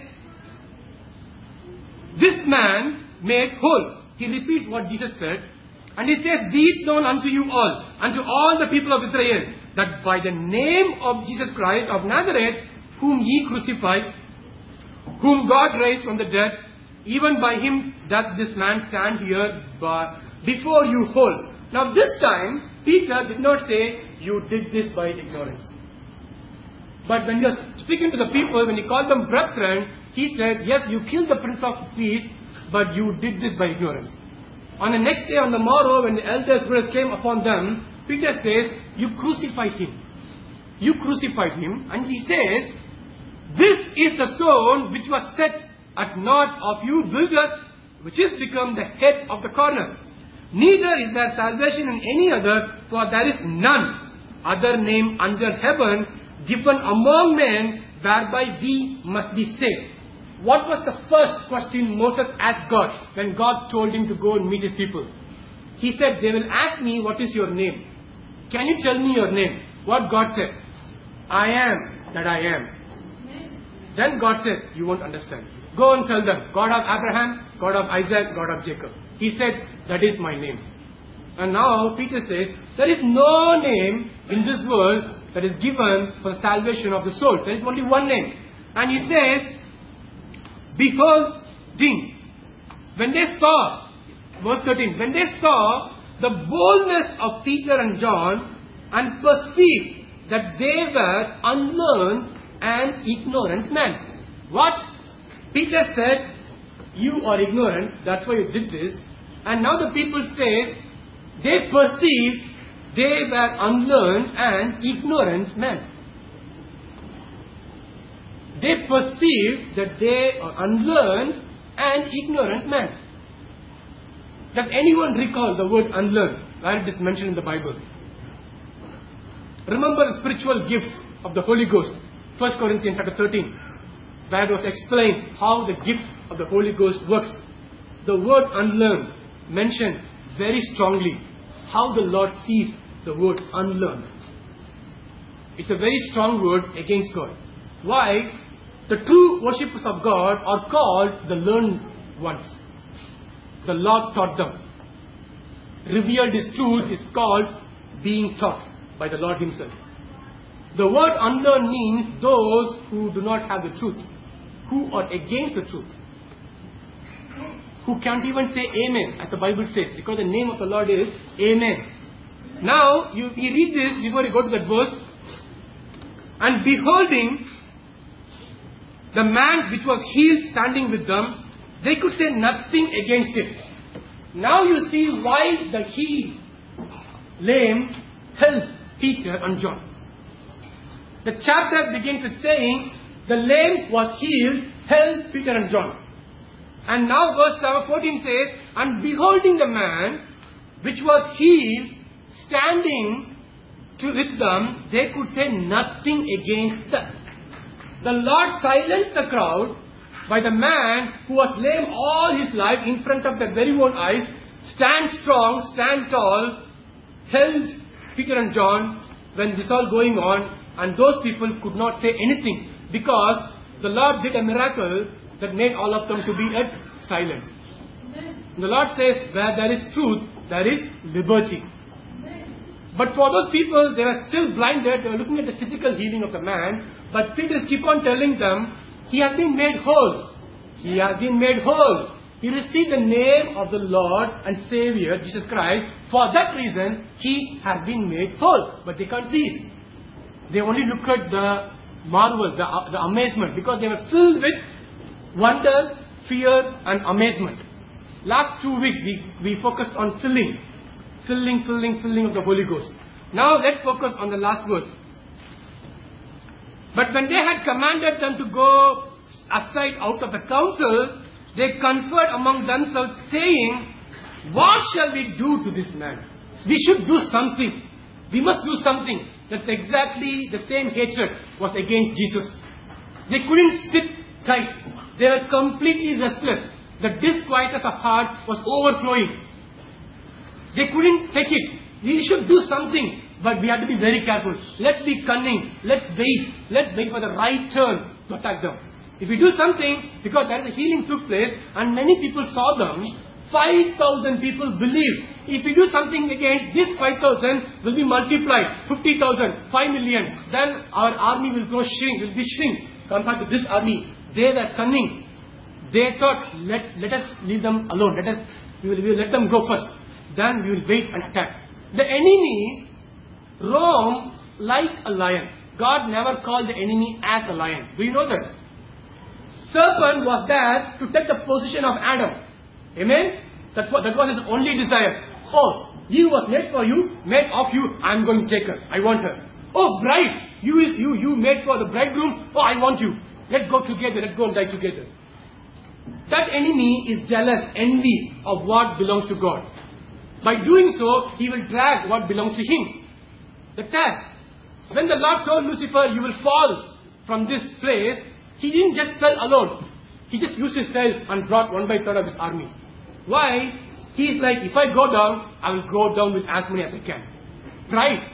this man made whole. He repeats what Jesus said. And he says, be it known unto you all, unto all the people of Israel, that by the name of Jesus Christ of Nazareth, whom ye crucified, whom God raised from the dead, even by him doth this man stand here before you whole. Now this time, Peter did not say, you did this by ignorance. But when he was speaking to the people, when he called them brethren, he said, yes, you killed the Prince of Peace, but you did this by ignorance. On the next day, on the morrow, when the elders came upon them, Peter says, you crucified him. You crucified him. And he says, this is the stone which was set at naught of you builders, which is become the head of the corner. Neither is there salvation in any other, for there is none other name under heaven given among men whereby we must be saved. What was the first question Moses asked God when God told him to go and meet his people? He said, they will ask me, what is your name? Can you tell me your name? What God said? I am that I am. Then God said, you won't understand. Go and tell them, God of Abraham, God of Isaac, God of Jacob. He said, that is my name. And now Peter says, there is no name in this world that is given for the salvation of the soul. There is only one name. And he says, beholding. When they saw, verse 13. When they saw the boldness of Peter and John and perceived that they were unlearned and ignorant men. What? Peter said, you are ignorant, that's why you did this. And now the people say, they perceived they were unlearned and ignorant men. They perceived that they are unlearned and ignorant men. Does anyone recall the word unlearned, where it is mentioned in the Bible? Remember the spiritual gifts of the Holy Ghost, 1 Corinthians chapter 13, where it was explained how the gift of the Holy Ghost works. The word unlearned mentioned very strongly how the Lord sees the word unlearned. It's a very strong word against God. Why? The true worshippers of God are called the learned ones. The Lord taught them. Revealed His truth is called being taught by the Lord Himself. The word unlearned means those who do not have the truth, who are against the truth, who can't even say Amen, as the Bible says, because the name of the Lord is Amen. Now, you read this before you go to that verse. And beholding the man which was healed standing with them, they could say nothing against it. Now you see why the healed lame held Peter and John. The chapter begins with saying, the lame was healed, held Peter and John. And now verse 14 says, and beholding the man which was healed standing with them, they could say nothing against them. The Lord silenced the crowd by the man who was lame all his life in front of their very own eyes, stand strong, stand tall, held Peter and John when this all going on, and those people could not say anything because the Lord did a miracle that made all of them to be at silence. The Lord says, where there is truth, there is liberty. But for those people, they were still blinded. They were looking at the physical healing of the man. But Peter keep on telling them, he has been made whole. He has been made whole. He received the name of the Lord and Savior, Jesus Christ. For that reason, he has been made whole. But they can't see it. They only look at the marvel, the amazement. Because they were filled with wonder, fear and amazement. Last 2 weeks, we focused on filling of the Holy Ghost. Now let's focus on the last verse. But when they had commanded them to go aside out of the council, they conferred among themselves, saying, what shall we do to this man? We should do something. We must do something. That's exactly the same hatred was against Jesus. They couldn't sit tight. They were completely restless. The disquietness of heart was overflowing. They couldn't take it. We should do something. But we have to be very careful. Let's be cunning. Let's wait. Let's wait for the right turn to attack them. If we do something, because there is a healing took place and many people saw them, 5,000 people believed. If we do something against this 5,000 will be multiplied. 50,000, 5 million. Then our army will go shrink, compared to this army. They were cunning. They thought, let us leave them alone. We will let them go first. Then we will wait and attack. The enemy roamed like a lion. God never called the enemy as a lion. Do you know that? Serpent was there to take the position of Adam. Amen? That was his only desire. Oh, Eve was made for you, made of you, I'm going to take her. I want her. Oh, bride, you made for the bridegroom. Oh, I want you. Let's go together. Let's go and die together. That enemy is jealous, envy of what belongs to God. By doing so, he will drag what belongs to him. The tax. So when the Lord told Lucifer, you will fall from this place, he didn't just fell alone. He just used his tail and brought 1/3 of his army. Why? He is like, if I go down, I will go down with as many as I can. Pride.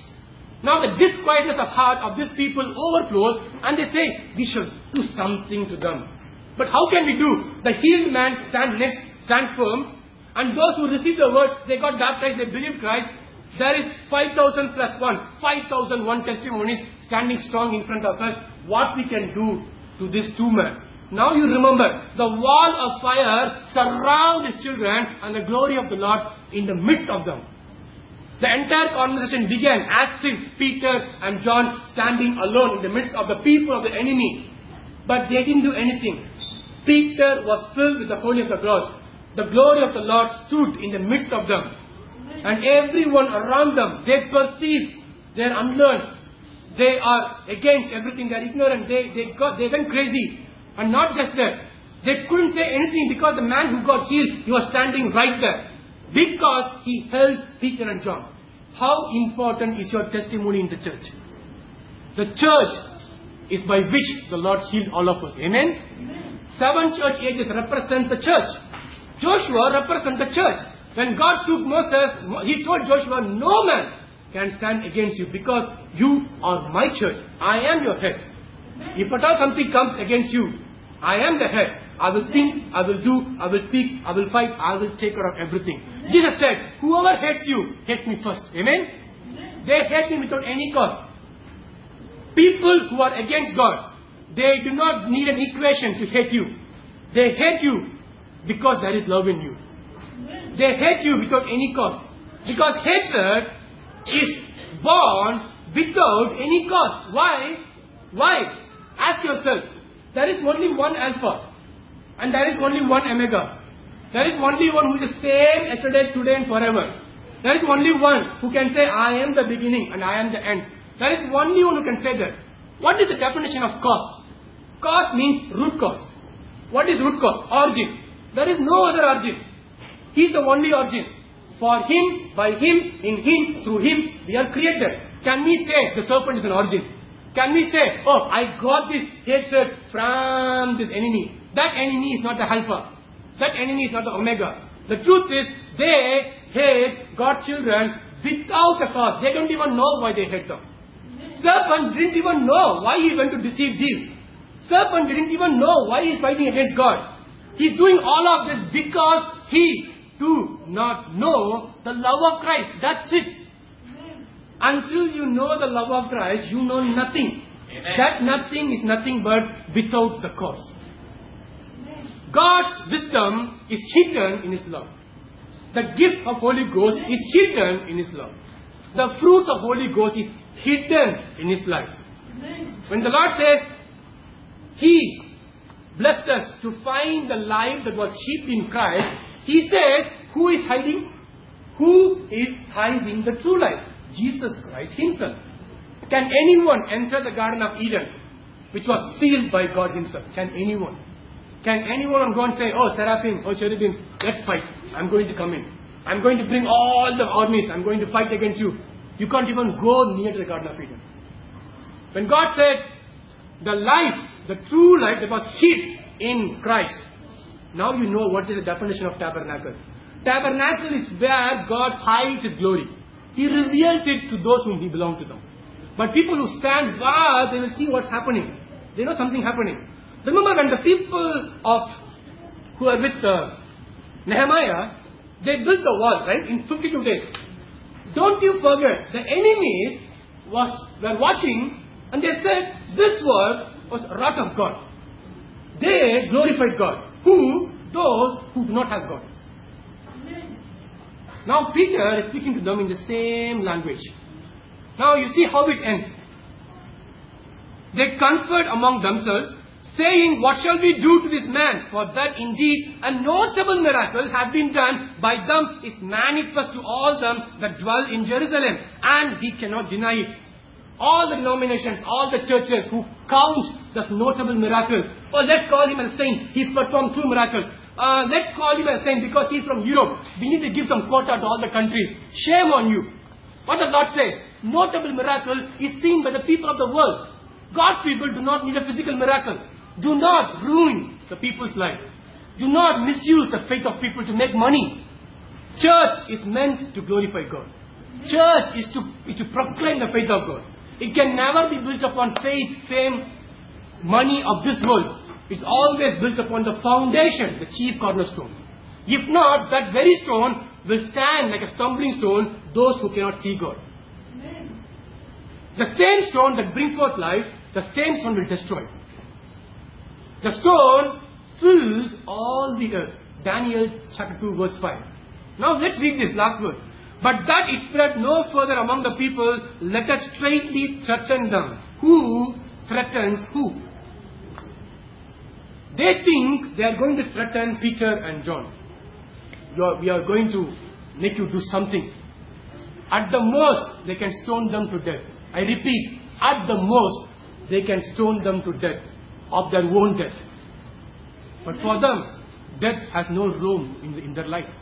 Now the disquietness of heart of these people overflows and they say, we should do something to them. But how can we do? The healed man stand firm. And those who received the word, they got baptized, they believed Christ. There is 5,000 plus 1. 5,001 testimonies standing strong in front of us. What we can do to this 2 men? Now you remember, the wall of fire surrounds his children and the glory of the Lord in the midst of them. The entire conversation began as if Peter and John standing alone in the midst of the people of the enemy. But they didn't do anything. Peter was filled with the Holy of the Ghost. The glory of the Lord stood in the midst of them. And everyone around them, they perceived they are unlearned. They are against everything. They are ignorant. They went crazy. And not just that. They couldn't say anything because the man who got healed, he was standing right there. Because he held Peter and John. How important is your testimony in the church? The church is by which the Lord healed all of us. Amen? Amen. 7 church ages represent the church. Joshua represents the church. When God took Moses, he told Joshua, no man can stand against you because you are my church. I am your head. If at all something comes against you, I am the head. I will think, I will do, I will speak, I will fight, I will take care of everything. Jesus said, whoever hates you, hates me first. Amen? They hate me without any cause. People who are against God, they do not need an equation to hate you. They hate you because there is love in you. They hate you without any cause. Because hatred is born without any cause. Why? Ask yourself. There is only one Alpha. And there is only one Omega. There is only one who is the same yesterday, today and forever. There is only one who can say, I am the beginning and I am the end. There is only one who can say that. What is the definition of cause? Cause means root cause. What is root cause? Origin. There is no other origin. He is the only origin. For him, by him, in him, through him, we are created. Can we say the serpent is an origin? Can we say, oh, I got this hatred from this enemy? That enemy is not the Alpha. That enemy is not the Omega. The truth is, they hate God's children without a cause. They don't even know why they hate them. Serpent didn't even know why he went to deceive Eve. Serpent didn't even know why he is fighting against God. He is doing all of this because he do not know the love of Christ. That's it. Until you know the love of Christ, you know nothing. Amen. That nothing is nothing but without the cause. God's wisdom is hidden in His love. The gift of Holy Ghost is hidden in His love. The fruit of Holy Ghost is hidden in His life. When the Lord says, He blessed us to find the life that was hid in Christ, He said, who is hiding? Who is hiding the true life? Jesus Christ Himself. Can anyone enter the Garden of Eden, which was sealed by God Himself? Can anyone? Can anyone go and say, oh, seraphim, oh, cherubims, let's fight. I'm going to come in. I'm going to bring all the armies. I'm going to fight against you. You can't even go near to the Garden of Eden. When God said, the life, the true life that was hid in Christ. Now you know what is the definition of tabernacle. Tabernacle is where God hides His glory. He reveals it to those whom He belongs to them. But people who stand far, they will see what's happening. They know something happening. Remember when the people who are with Nehemiah, they built the wall, right, in 52 days. Don't you forget, the enemies were watching and they said, this work was wrath of God. They glorified God. Who? Those who do not have God. Now Peter is speaking to them in the same language. Now you see how it ends. They conferred among themselves, saying, what shall we do to this man? For that indeed a notable miracle has been done by them is manifest to all them that dwell in Jerusalem. And we cannot deny it. All the denominations, all the churches who count this notable miracle. Oh, let's call him a saint. He performed true miracle. Let's call him a saint because he's from Europe. We need to give some quota to all the countries. Shame on you. What does God say? Notable miracle is seen by the people of the world. God's people do not need a physical miracle. Do not ruin the people's life. Do not misuse the faith of people to make money. Church is meant to glorify God. Church is to proclaim the faith of God. It can never be built upon faith, fame, money of this world. It's always built upon the foundation, the chief cornerstone. If not, that very stone will stand like a stumbling stone, those who cannot see God. Amen. The same stone that brings forth life, the same stone will destroy. The stone filled all the earth. Daniel chapter 2 verse 5. Now let's read this last verse. But that it spread no further among the people, let us straightly threaten them. Who threatens who? They think they are going to threaten Peter and John. We are going to make you do something. At the most, they can stone them to death. I repeat, at the most, they can stone them to death of their own death. But for them, death has no room in their life.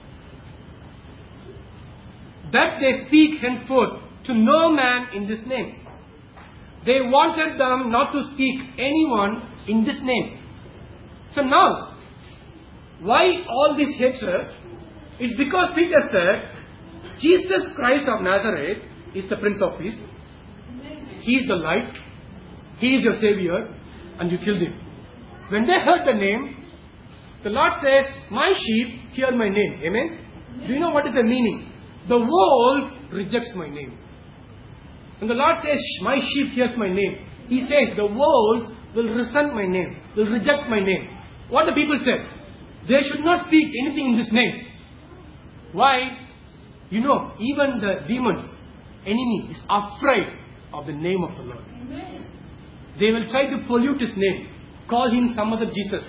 That they speak henceforth to no man in this name. They wanted them not to speak anyone in this name. So now, why all this hatred? It's because Peter said, Jesus Christ of Nazareth is the Prince of Peace. He is the light. He is your Savior. And you killed him. When they heard the name, the Lord says, my sheep hear my name. Amen? Do you know what is the meaning? The world rejects my name. When the Lord says, my sheep hears my name, He says, the world will resent my name, will reject my name. What the people said? They should not speak anything in this name. Why? You know, even the demons, enemy, is afraid of the name of the Lord. Amen. They will try to pollute His name, call Him some other Jesus.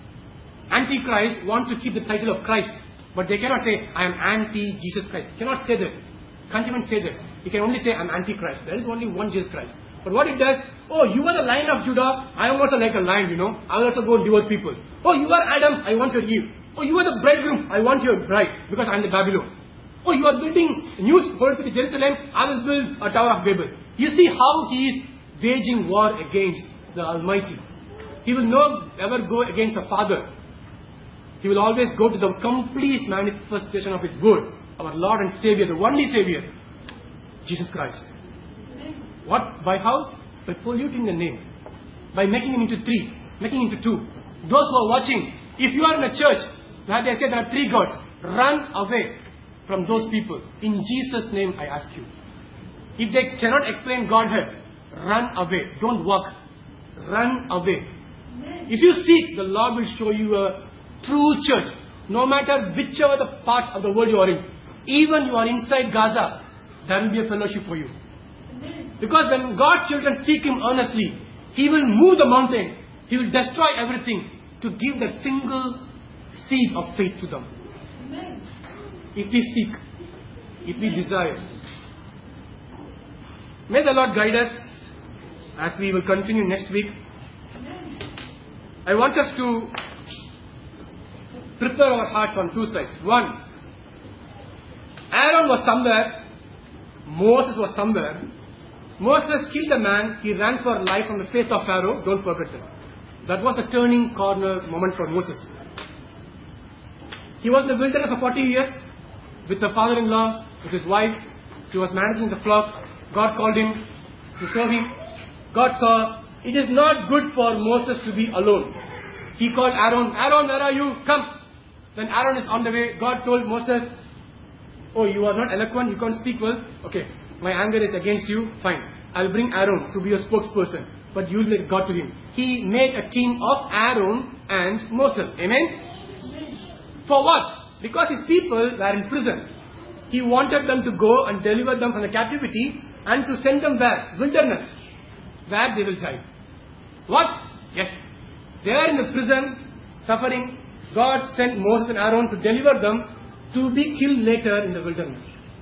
Antichrist wants to keep the title of Christ, but they cannot say, I am anti-Jesus Christ. Cannot say that. Can't even say that. You can only say, I am anti-Christ. There is only one Jesus Christ. But what it does, oh, you are the lion of Judah, I am also like a lion, you know. I will also go and devour people. Oh, you are Adam, I want your Eve. Oh, you are the bridegroom, I want your bride, because I am the Babylon. Oh, you are building a new city Jerusalem, I will build a Tower of Babel. You see how he is waging war against the Almighty. He will never go against the Father. He will always go to the complete manifestation of His word, our Lord and Savior, the only Savior, Jesus Christ. What? By how? By polluting the name. By making Him into three, making Him into two. Those who are watching, if you are in a church where they say there are three gods, run away from those people. In Jesus' name I ask you. If they cannot explain Godhead, run away. Don't walk. Run away. If you seek, the Lord will show you a true church. No matter whichever the part of the world you are in. Even you are inside Gaza, there will be a fellowship for you. Because when God's children seek Him earnestly, He will move the mountain. He will destroy everything to give that single seed of faith to them. If we seek, if we desire. May the Lord guide us as we will continue next week. I want us to prepare our hearts on two sides. One, Aaron was somewhere, Moses was somewhere. Moses killed a man, he ran for life from the face of Pharaoh. Don't forget that. That was a turning corner moment for Moses. He was in the wilderness for 40 years with the father-in-law, with his wife. He was managing the flock. God called him to serve Him. God saw it is not good for Moses to be alone. He called Aaron. Aaron, where are you? Come. When Aaron is on the way, God told Moses, oh, you are not eloquent, you can't speak well. Okay, my anger is against you. Fine. I'll bring Aaron to be your spokesperson. But you will make God to him. He made a team of Aaron and Moses. Amen? For what? Because his people were in prison. He wanted them to go and deliver them from the captivity and to send them where? Wilderness. Where they will die. What? Yes. They are in the prison, suffering. God sent Moses and Aaron to deliver them to be killed later in the wilderness.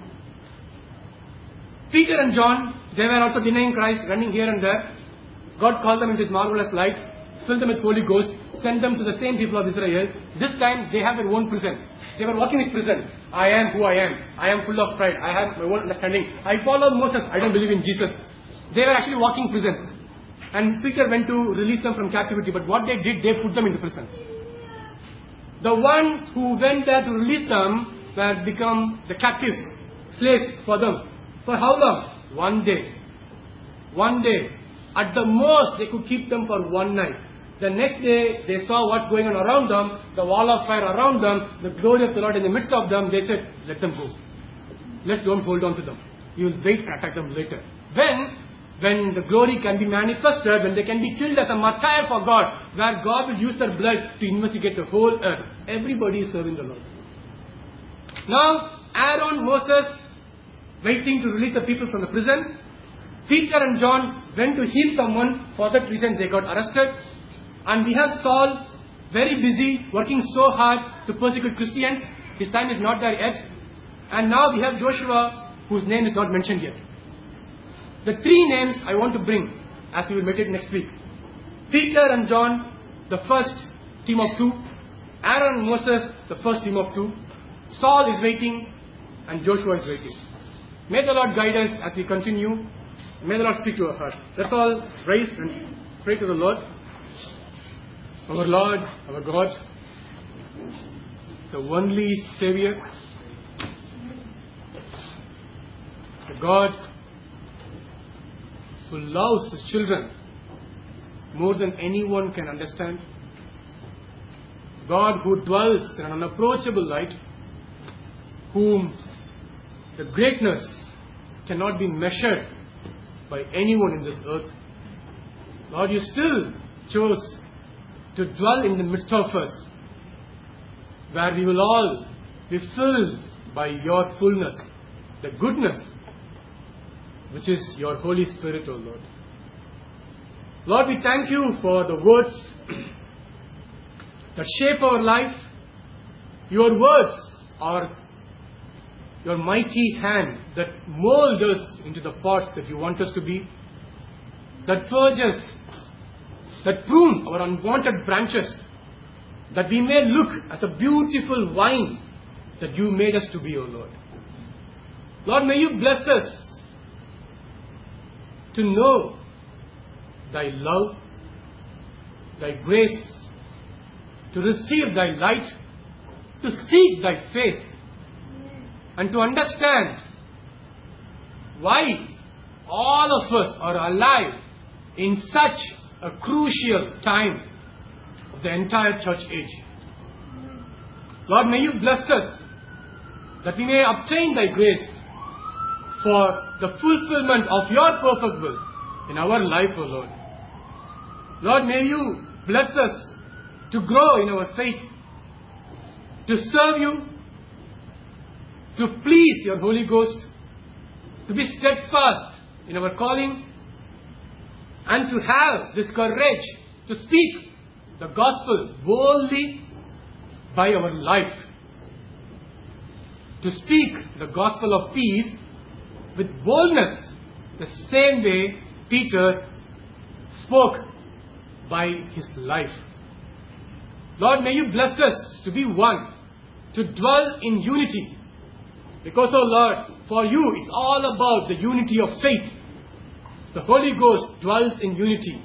Peter and John, they were also denying Christ, running here and there. God called them into His marvelous light, filled them with Holy Ghost, sent them to the same people of Israel. This time they have their own prison. They were walking with prison. I am who I am. I am full of pride. I have my own understanding. I follow Moses. I don't believe in Jesus. They were actually walking prisons. And Peter went to release them from captivity. But what they did, they put them into prison. The ones who went there to release them were become the captives, slaves for them. For how long? One day. One day. At the most, they could keep them for one night. The next day, they saw what's going on around them, the wall of fire around them, the glory of the Lord in the midst of them. They said, let them go. Let's don't hold on to them. You will wait and attack them later. When when the glory can be manifested, when they can be killed as a martyr for God, where God will use their blood to investigate the whole earth. Everybody is serving the Lord. Now, Aaron, Moses, waiting to release the people from the prison. Peter and John went to heal someone. For that reason, they got arrested. And we have Saul, very busy, working so hard to persecute Christians. His time is not there yet. And now we have Joshua, whose name is not mentioned yet. The three names I want to bring, as we will meditate next week. Peter and John, the first team of two. Aaron and Moses, the first team of two. Saul is waiting, and Joshua is waiting. May the Lord guide us as we continue. May the Lord speak to our hearts. Let's all rise and pray to the Lord. Our Lord, our God, the only Savior, the God who loves His children more than anyone can understand, God who dwells in an unapproachable light, whom the greatness cannot be measured by anyone in this earth. Lord, you still chose to dwell in the midst of us, where we will all be filled by your fullness, the goodness, which is your Holy Spirit, O Lord. Lord, we thank you for the words that shape our life. Your words are your mighty hand that mold us into the pots that you want us to be, that purge us, that prune our unwanted branches, that we may look as a beautiful vine that you made us to be, O Lord. Lord, may you bless us to know thy love, thy grace, to receive thy light, to seek thy face, and to understand why all of us are alive in such a crucial time of the entire church age. Lord, may you bless us that we may obtain thy grace for the fulfillment of your perfect will in our life, O Lord. Lord, may you bless us to grow in our faith, to serve you, to please your Holy Ghost, to be steadfast in our calling, and to have this courage to speak the gospel boldly by our life. To speak the gospel of peace with boldness, the same way Peter spoke by his life. Lord, may you bless us to be one, to dwell in unity. Because, oh Lord, for you it's all about the unity of faith. The Holy Ghost dwells in unity.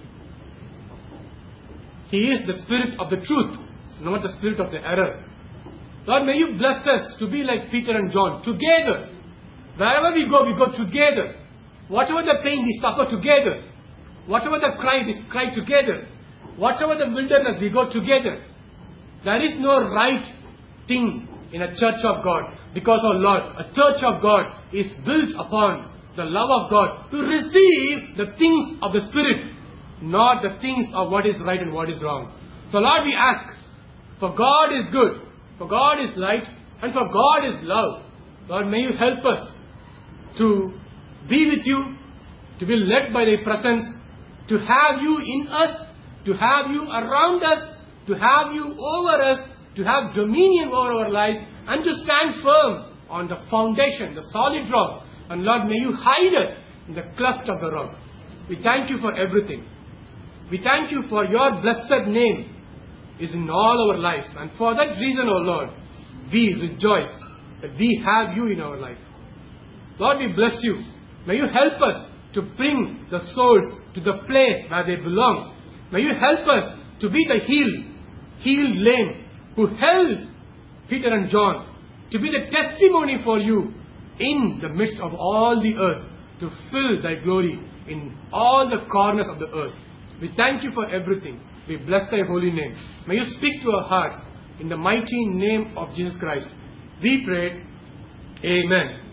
He is the Spirit of the truth, not the spirit of the error. Lord, may you bless us to be like Peter and John, together. Wherever we go together. Whatever the pain, we suffer together. Whatever the cry, we cry together. Whatever the wilderness, we go together. There is no right thing in a church of God. Because, oh Lord, a church of God is built upon the love of God to receive the things of the Spirit, not the things of what is right and what is wrong. So Lord, we ask, for God is good, for God is light, and for God is love. Lord, may you help us to be with you, to be led by thy presence, to have you in us, to have you around us, to have you over us, to have dominion over our lives, and to stand firm on the foundation, the solid rock. And Lord, may you hide us in the cleft of the rock. We thank you for everything. We thank you for your blessed name is in all our lives. And for that reason, O Lord, we rejoice that we have you in our life. Lord, we bless you. May you help us to bring the souls to the place where they belong. May you help us to be the healed lame who held Peter and John, to be the testimony for you in the midst of all the earth, to fill thy glory in all the corners of the earth. We thank you for everything. We bless thy holy name. May you speak to our hearts in the mighty name of Jesus Christ. We pray. Amen.